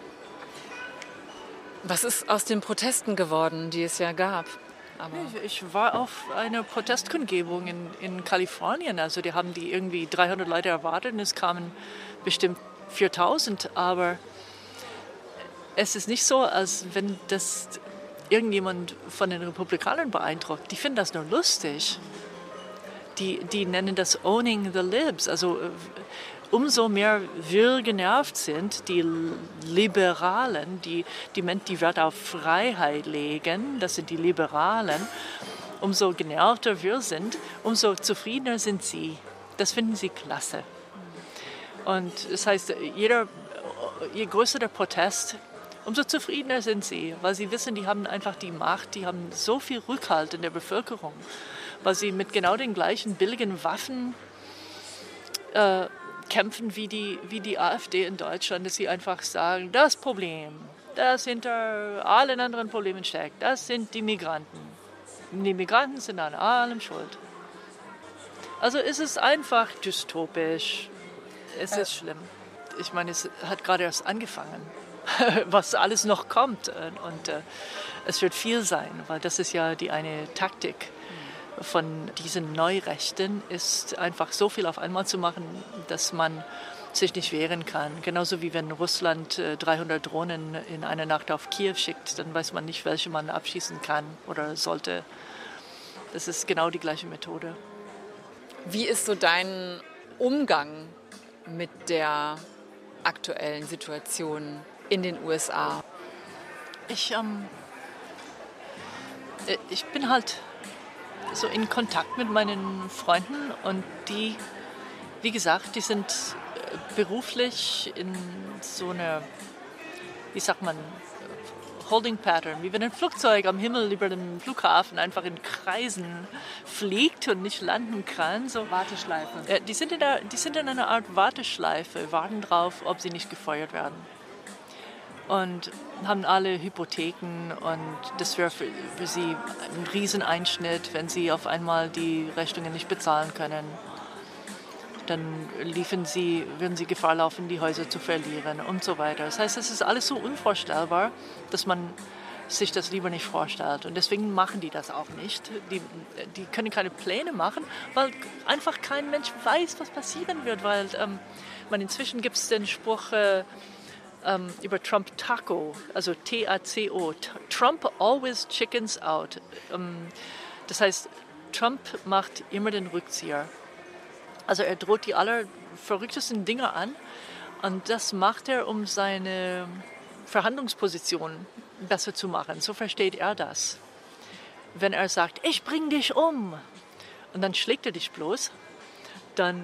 Was ist aus den Protesten geworden, die es ja gab? Ich war auf einer Protestkundgebung in Kalifornien. Also die haben irgendwie 300 Leute erwartet und es kamen bestimmt 4000. Aber es ist nicht so, als wenn das irgendjemand von den Republikanern beeindruckt. Die finden das nur lustig. Die nennen das Owning the Libs. Also umso mehr wir genervt sind, die Liberalen, die Wert auf Freiheit legen, das sind die Liberalen, umso genervter wir sind, umso zufriedener sind sie. Das finden sie klasse. Und das heißt, je größer der Protest, umso zufriedener sind sie, weil sie wissen, die haben einfach die Macht, die haben so viel Rückhalt in der Bevölkerung, weil sie mit genau den gleichen billigen Waffen kämpfen wie die AfD in Deutschland, dass sie einfach sagen, das Problem, das hinter allen anderen Problemen steckt, das sind die Migranten. Die Migranten sind an allem schuld. Also es ist einfach dystopisch, es ist schlimm. Ich meine, es hat gerade erst angefangen, was alles noch kommt und es wird viel sein, weil das ist ja die eine Taktik von diesen Neurechten, ist einfach so viel auf einmal zu machen, dass man sich nicht wehren kann. Genauso wie wenn Russland 300 Drohnen in einer Nacht auf Kiew schickt, dann weiß man nicht, welche man abschießen kann oder sollte. Das ist genau die gleiche Methode. Wie ist so dein Umgang mit der aktuellen Situation in den USA? Ich bin halt so in Kontakt mit meinen Freunden und die, wie gesagt, die sind beruflich in so einer, wie sagt man, Holding Pattern, wie wenn ein Flugzeug am Himmel über dem Flughafen einfach in Kreisen fliegt und nicht landen kann. So Warteschleife. Die sind in einer Art Warteschleife, warten drauf, ob sie nicht gefeuert werden. Und haben alle Hypotheken und das wäre für sie ein Rieseneinschnitt, wenn sie auf einmal die Rechnungen nicht bezahlen können. Dann würden sie Gefahr laufen, die Häuser zu verlieren und so weiter. Das heißt, es ist alles so unvorstellbar, dass man sich das lieber nicht vorstellt. Und deswegen machen die das auch nicht. Die können keine Pläne machen, weil einfach kein Mensch weiß, was passieren wird. Weil inzwischen gibt es den Spruch über Trump Taco, also T-A-C-O. Trump always chickens out. Das heißt, Trump macht immer den Rückzieher. Also er droht die allerverrücktesten Dinge an und das macht er, um seine Verhandlungsposition besser zu machen. So versteht er das. Wenn er sagt, ich bring dich um und dann schlägt er dich bloß, dann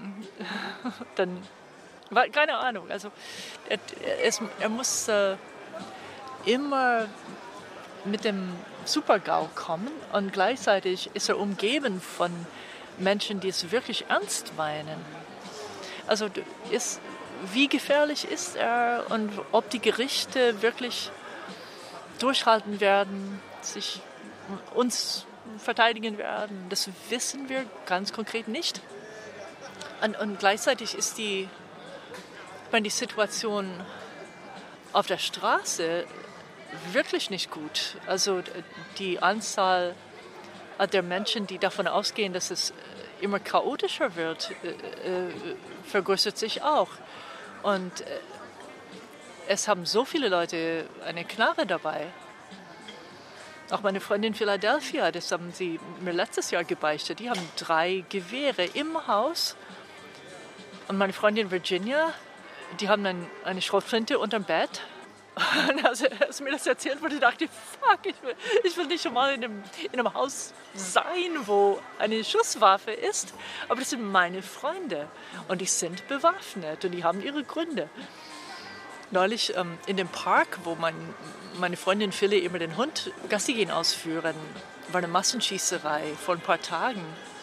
keine Ahnung. Also er muss immer mit dem Super-GAU kommen und gleichzeitig ist er umgeben von Menschen, die es wirklich ernst meinen. Also wie gefährlich ist er und ob die Gerichte wirklich durchhalten werden, uns verteidigen werden, das wissen wir ganz konkret nicht. Und gleichzeitig ist die Situation auf der Straße wirklich nicht gut. Also die Anzahl der Menschen, die davon ausgehen, dass es immer chaotischer wird, vergrößert sich auch. Und es haben so viele Leute eine Knarre dabei. Auch meine Freundin Philadelphia, das haben sie mir letztes Jahr gebeichtet, die haben 3 Gewehre im Haus. Und meine Freundin Virginia, die haben eine Schrotflinte unterm Bett. Und als mir das erzählt wurde, dachte ich, fuck, ich will nicht schon mal in einem Haus sein, wo eine Schusswaffe ist. Aber das sind meine Freunde und die sind bewaffnet und die haben ihre Gründe. Neulich in dem Park, wo meine Freundin Philly immer den Hund Gassi gehen ausführen, war eine Massenschießerei vor ein paar Tagen.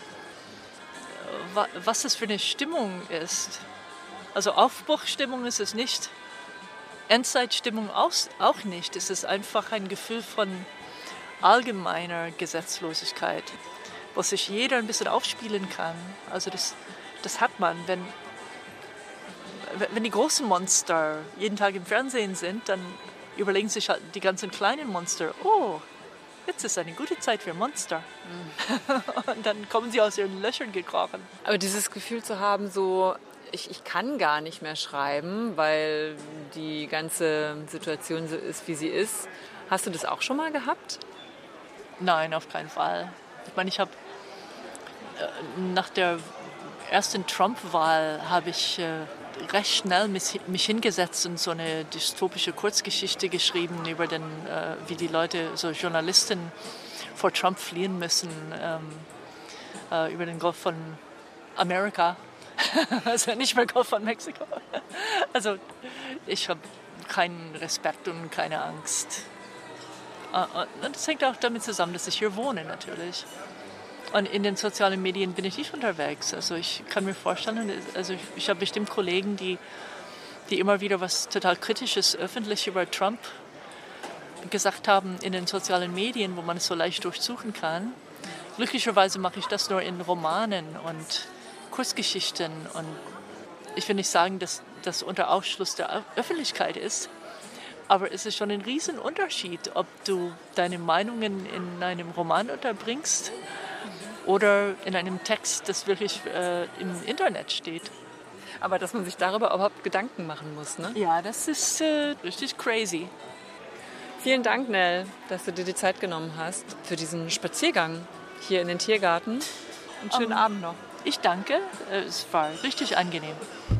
Was das für eine Stimmung ist. Also Aufbruchstimmung ist es nicht. Endzeitstimmung auch nicht. Es ist einfach ein Gefühl von allgemeiner Gesetzlosigkeit, wo sich jeder ein bisschen aufspielen kann. Also das hat man, wenn die großen Monster jeden Tag im Fernsehen sind, dann überlegen sich halt die ganzen kleinen Monster, oh, jetzt ist eine gute Zeit für Monster. Und dann kommen sie aus ihren Löchern gekrochen. Aber dieses Gefühl zu haben, so, ich kann gar nicht mehr schreiben, weil die ganze Situation so ist, wie sie ist. Hast du das auch schon mal gehabt? Nein, auf keinen Fall. Ich meine, ich habe nach der ersten Trump-Wahl habe ich recht schnell mich hingesetzt und so eine dystopische Kurzgeschichte geschrieben über wie die Leute, so Journalisten, vor Trump fliehen müssen, über den Golf von Amerika. Also nicht mehr Golf von Mexiko. Also ich habe keinen Respekt und keine Angst. Und das hängt auch damit zusammen, dass ich hier wohne natürlich. Und in den sozialen Medien bin ich nicht unterwegs. Also ich kann mir vorstellen, also ich habe bestimmt Kollegen, die immer wieder was total Kritisches öffentlich über Trump gesagt haben in den sozialen Medien, wo man es so leicht durchsuchen kann. Glücklicherweise mache ich das nur in Romanen und Kurzgeschichten. Und ich will nicht sagen, dass das unter Ausschluss der Öffentlichkeit ist. Aber es ist schon ein Riesenunterschied, ob du deine Meinungen in einem Roman unterbringst oder in einem Text, das wirklich im Internet steht. Aber dass man sich darüber überhaupt Gedanken machen muss, ne? Ja, das ist richtig crazy. Vielen Dank, Nell, dass du dir die Zeit genommen hast für diesen Spaziergang hier in den Tiergarten. Einen schönen Abend noch. Ich danke, es war richtig angenehm.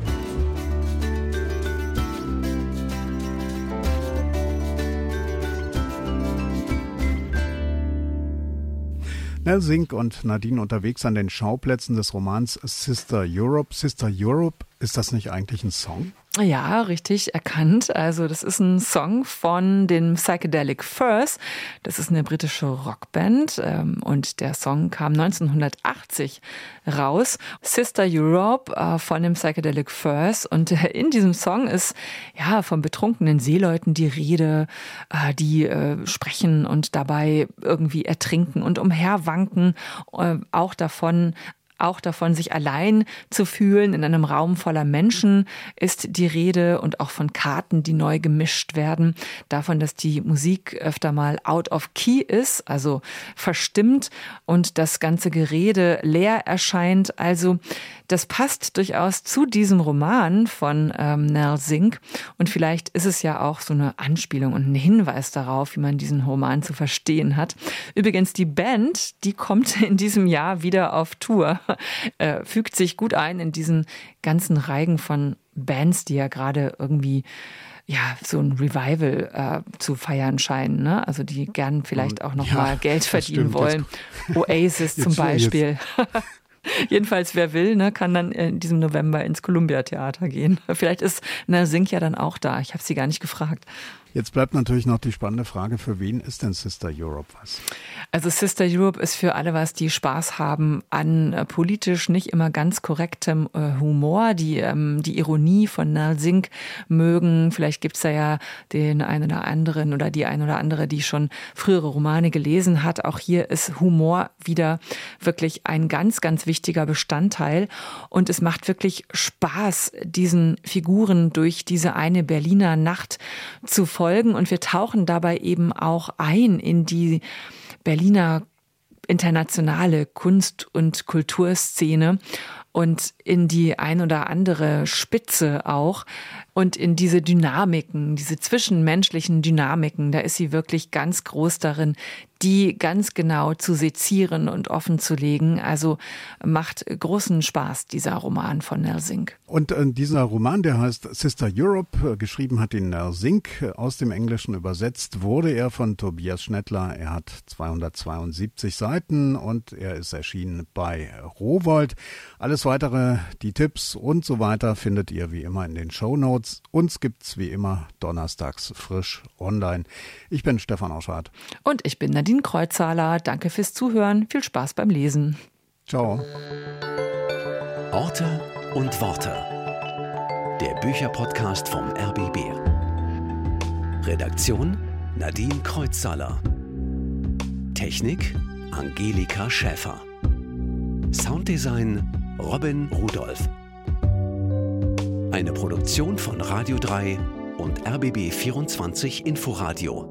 Nell Sink und Nadine unterwegs an den Schauplätzen des Romans Sister Europe. Sister Europe, ist das nicht eigentlich ein Song? Ja, richtig erkannt. Also das ist ein Song von den Psychedelic Furs. Das ist eine britische Rockband und der Song kam 1980 raus. Sister Europe von den Psychedelic Furs. Und in diesem Song ist ja von betrunkenen Seeleuten die Rede, die sprechen und dabei irgendwie ertrinken und umherwanken, auch davon, sich allein zu fühlen. In einem Raum voller Menschen ist die Rede und auch von Karten, die neu gemischt werden. Davon, dass die Musik öfter mal out of key ist, also verstimmt und das ganze Gerede leer erscheint. Also das passt durchaus zu diesem Roman von Nell Sink. Und vielleicht ist es ja auch so eine Anspielung und ein Hinweis darauf, wie man diesen Roman zu verstehen hat. Übrigens, die Band, die kommt in diesem Jahr wieder auf Tour. Fügt sich gut ein in diesen ganzen Reigen von Bands, die ja gerade irgendwie so ein Revival zu feiern scheinen. Ne? Also die gern vielleicht auch noch mal Geld verdienen wollen. Oasis zum Beispiel. Jedenfalls, wer will, ne, kann dann in diesem November ins Columbia Theater gehen. Vielleicht ist Nell Sink ja dann auch da. Ich habe sie gar nicht gefragt. Jetzt bleibt natürlich noch die spannende Frage, für wen ist denn Sister Europe was? Also Sister Europe ist für alle was, die Spaß haben an politisch nicht immer ganz korrektem Humor, die Ironie von Nell Sink mögen. Vielleicht gibt's da ja den einen oder anderen oder die ein oder andere, die schon frühere Romane gelesen hat. Auch hier ist Humor wieder wirklich ein ganz, ganz wichtiger Bestandteil. Und es macht wirklich Spaß, diesen Figuren durch diese eine Berliner Nacht zu folgen. Und wir tauchen dabei eben auch ein in die Berliner internationale Kunst- und Kulturszene und in die ein oder andere Spitze auch und in diese Dynamiken, diese zwischenmenschlichen Dynamiken, da ist sie wirklich ganz groß darin, die ganz genau zu sezieren und offen zu legen. Also macht großen Spaß, dieser Roman von Nell Sink. Und dieser Roman, der heißt Sister Europe, geschrieben hat ihn Nell Sink, aus dem Englischen übersetzt wurde er von Tobias Schnettler. Er hat 272 Seiten und er ist erschienen bei Rowohlt. Alles weitere, die Tipps und so weiter findet ihr wie immer in den Shownotes. Uns gibt's wie immer donnerstags frisch online. Ich bin Stefan Auschardt. Und ich bin Nadine Kreuzhaler. Danke fürs Zuhören. Viel Spaß beim Lesen. Ciao. Orte und Worte. Der Bücherpodcast vom RBB. Redaktion Nadine Kreuzhaler. Technik Angelika Schäfer. Sounddesign Robin Rudolph. Eine Produktion von Radio 3 und RBB 24 Inforadio.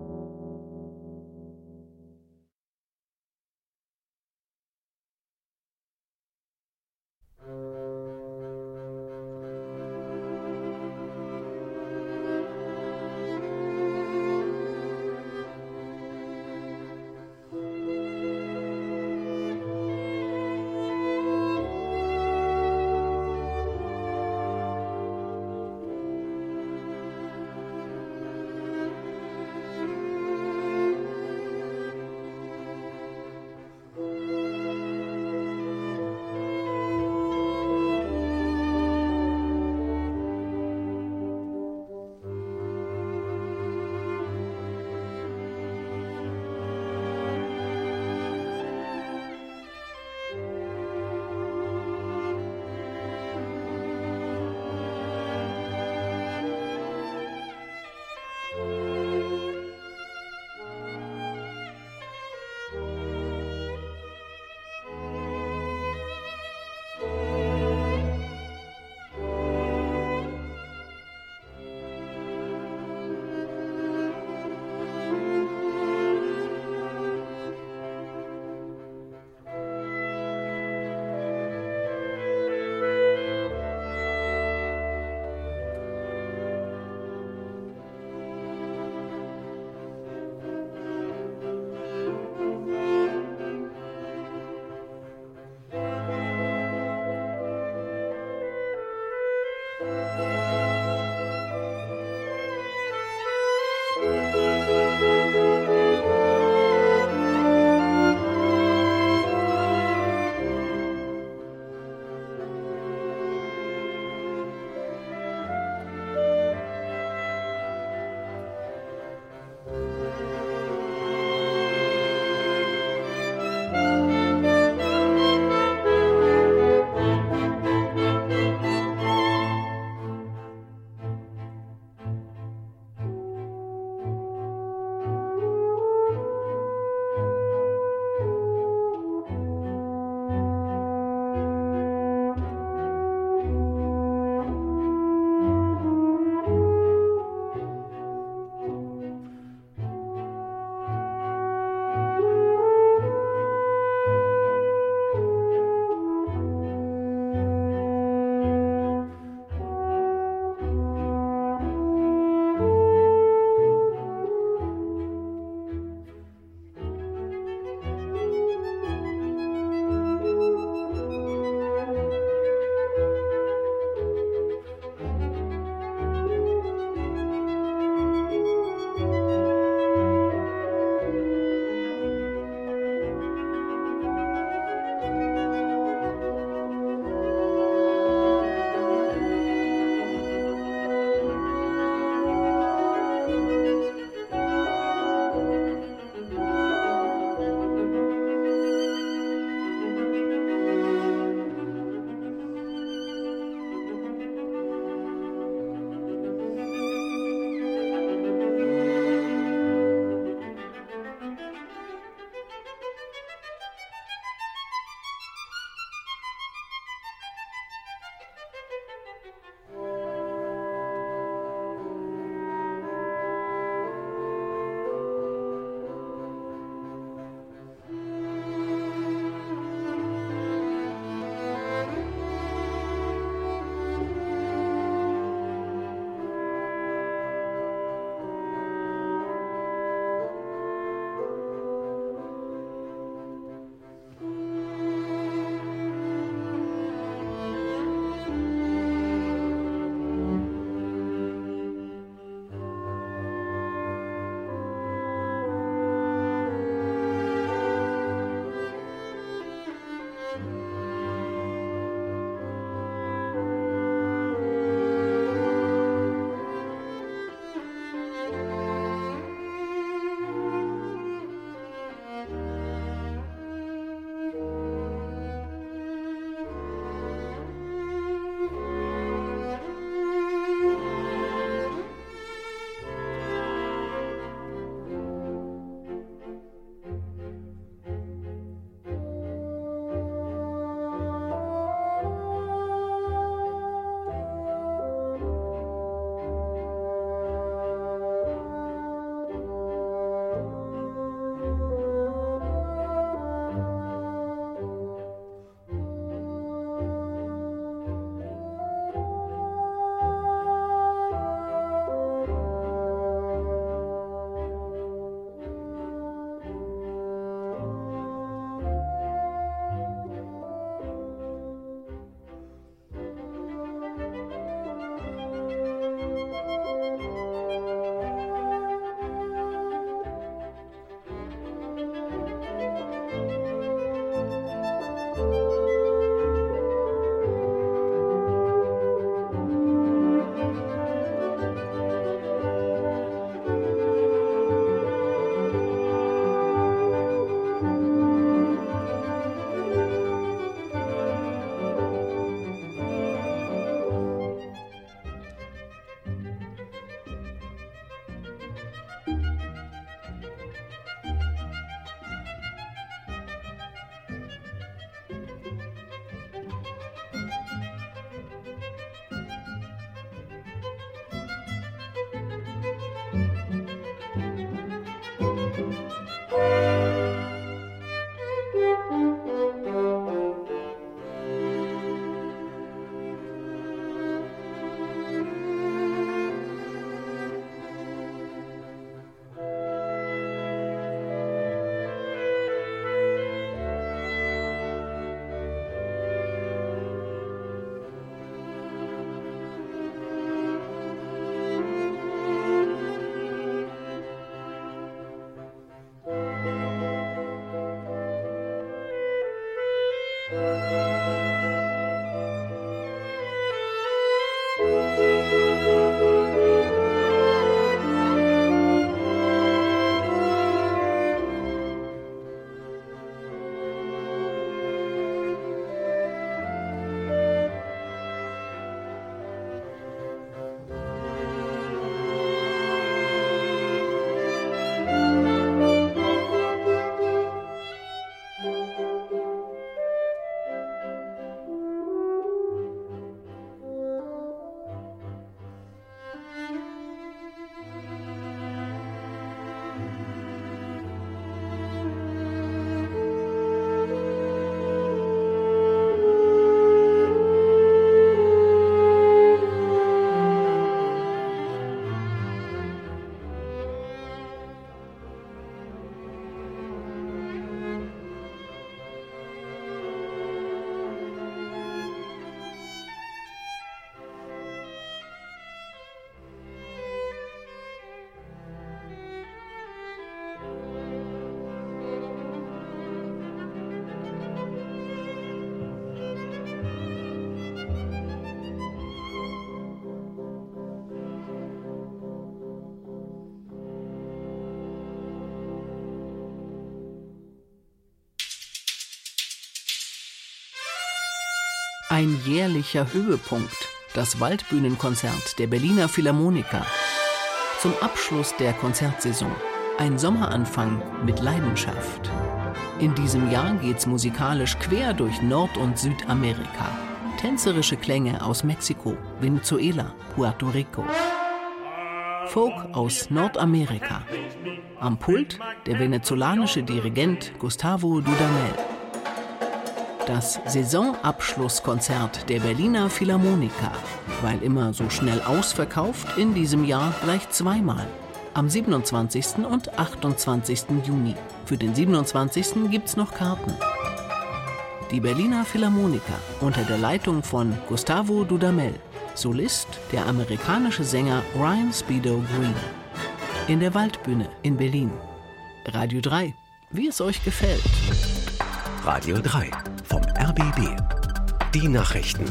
Ein jährlicher Höhepunkt, das Waldbühnenkonzert der Berliner Philharmoniker. Zum Abschluss der Konzertsaison. Ein Sommeranfang mit Leidenschaft. In diesem Jahr geht's musikalisch quer durch Nord- und Südamerika. Tänzerische Klänge aus Mexiko, Venezuela, Puerto Rico. Folk aus Nordamerika. Am Pult der venezolanische Dirigent Gustavo Dudamel. Das Saisonabschlusskonzert der Berliner Philharmoniker, weil immer so schnell ausverkauft, in diesem Jahr gleich zweimal. Am 27. und 28. Juni. Für den 27. gibt's noch Karten. Die Berliner Philharmoniker unter der Leitung von Gustavo Dudamel. Solist der amerikanische Sänger Ryan Speedo Green. In der Waldbühne in Berlin. Radio 3, wie es euch gefällt. Radio 3 vom RBB. Die Nachrichten.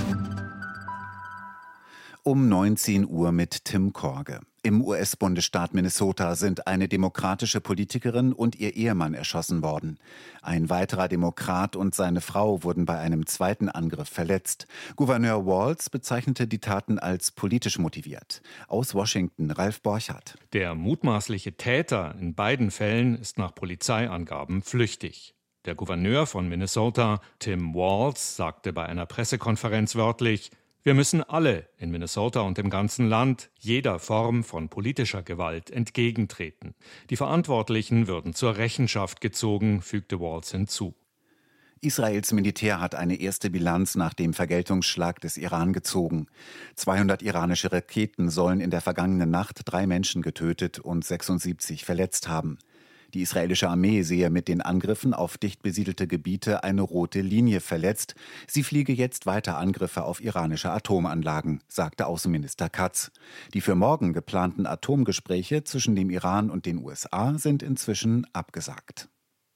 Um 19 Uhr mit Tim Korge. Im US-Bundesstaat Minnesota sind eine demokratische Politikerin und ihr Ehemann erschossen worden. Ein weiterer Demokrat und seine Frau wurden bei einem zweiten Angriff verletzt. Gouverneur Walz bezeichnete die Taten als politisch motiviert. Aus Washington, Ralf Borchardt. Der mutmaßliche Täter in beiden Fällen ist nach Polizeiangaben flüchtig. Der Gouverneur von Minnesota, Tim Walz, sagte bei einer Pressekonferenz wörtlich: Wir müssen alle in Minnesota und im ganzen Land jeder Form von politischer Gewalt entgegentreten. Die Verantwortlichen würden zur Rechenschaft gezogen, fügte Walz hinzu. Israels Militär hat eine erste Bilanz nach dem Vergeltungsschlag des Iran gezogen. 200 iranische Raketen sollen in der vergangenen Nacht 3 Menschen getötet und 76 verletzt haben. Die israelische Armee sehe mit den Angriffen auf dicht besiedelte Gebiete eine rote Linie verletzt. Sie fliege jetzt weiter Angriffe auf iranische Atomanlagen, sagte Außenminister Katz. Die für morgen geplanten Atomgespräche zwischen dem Iran und den USA sind inzwischen abgesagt.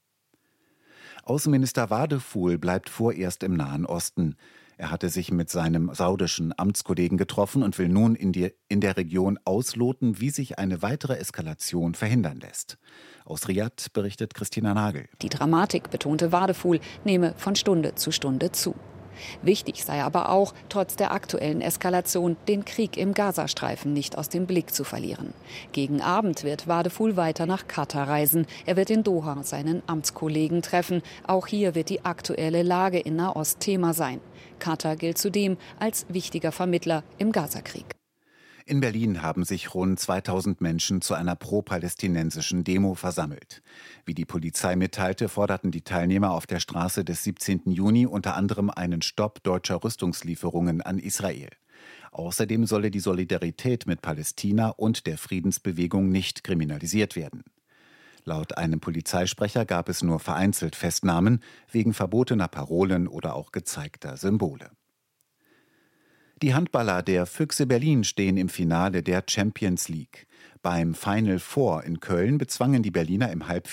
Außenminister Wadephul bleibt vorerst im Nahen Osten. Er hatte sich mit seinem saudischen Amtskollegen getroffen und will nun in der Region ausloten, wie sich eine weitere Eskalation verhindern lässt. Aus Riad berichtet Christina Nagel. Die Dramatik, betonte Wadephul, nehme von Stunde zu Stunde zu. Wichtig sei aber auch, trotz der aktuellen Eskalation, den Krieg im Gazastreifen nicht aus dem Blick zu verlieren. Gegen Abend wird Wadephul weiter nach Katar reisen. Er wird in Doha seinen Amtskollegen treffen. Auch hier wird die aktuelle Lage in Nahost Thema sein. Katar gilt zudem als wichtiger Vermittler im Gazakrieg. In Berlin haben sich rund 2000 Menschen zu einer pro-palästinensischen Demo versammelt. Wie die Polizei mitteilte, forderten die Teilnehmer auf der Straße des 17. Juni unter anderem einen Stopp deutscher Rüstungslieferungen an Israel. Außerdem solle die Solidarität mit Palästina und der Friedensbewegung nicht kriminalisiert werden. Laut einem Polizeisprecher gab es nur vereinzelt Festnahmen wegen verbotener Parolen oder auch gezeigter Symbole. Die Handballer der Füchse Berlin stehen im Finale der Champions League. Beim Final Four in Köln bezwangen die Berliner im Halbfinale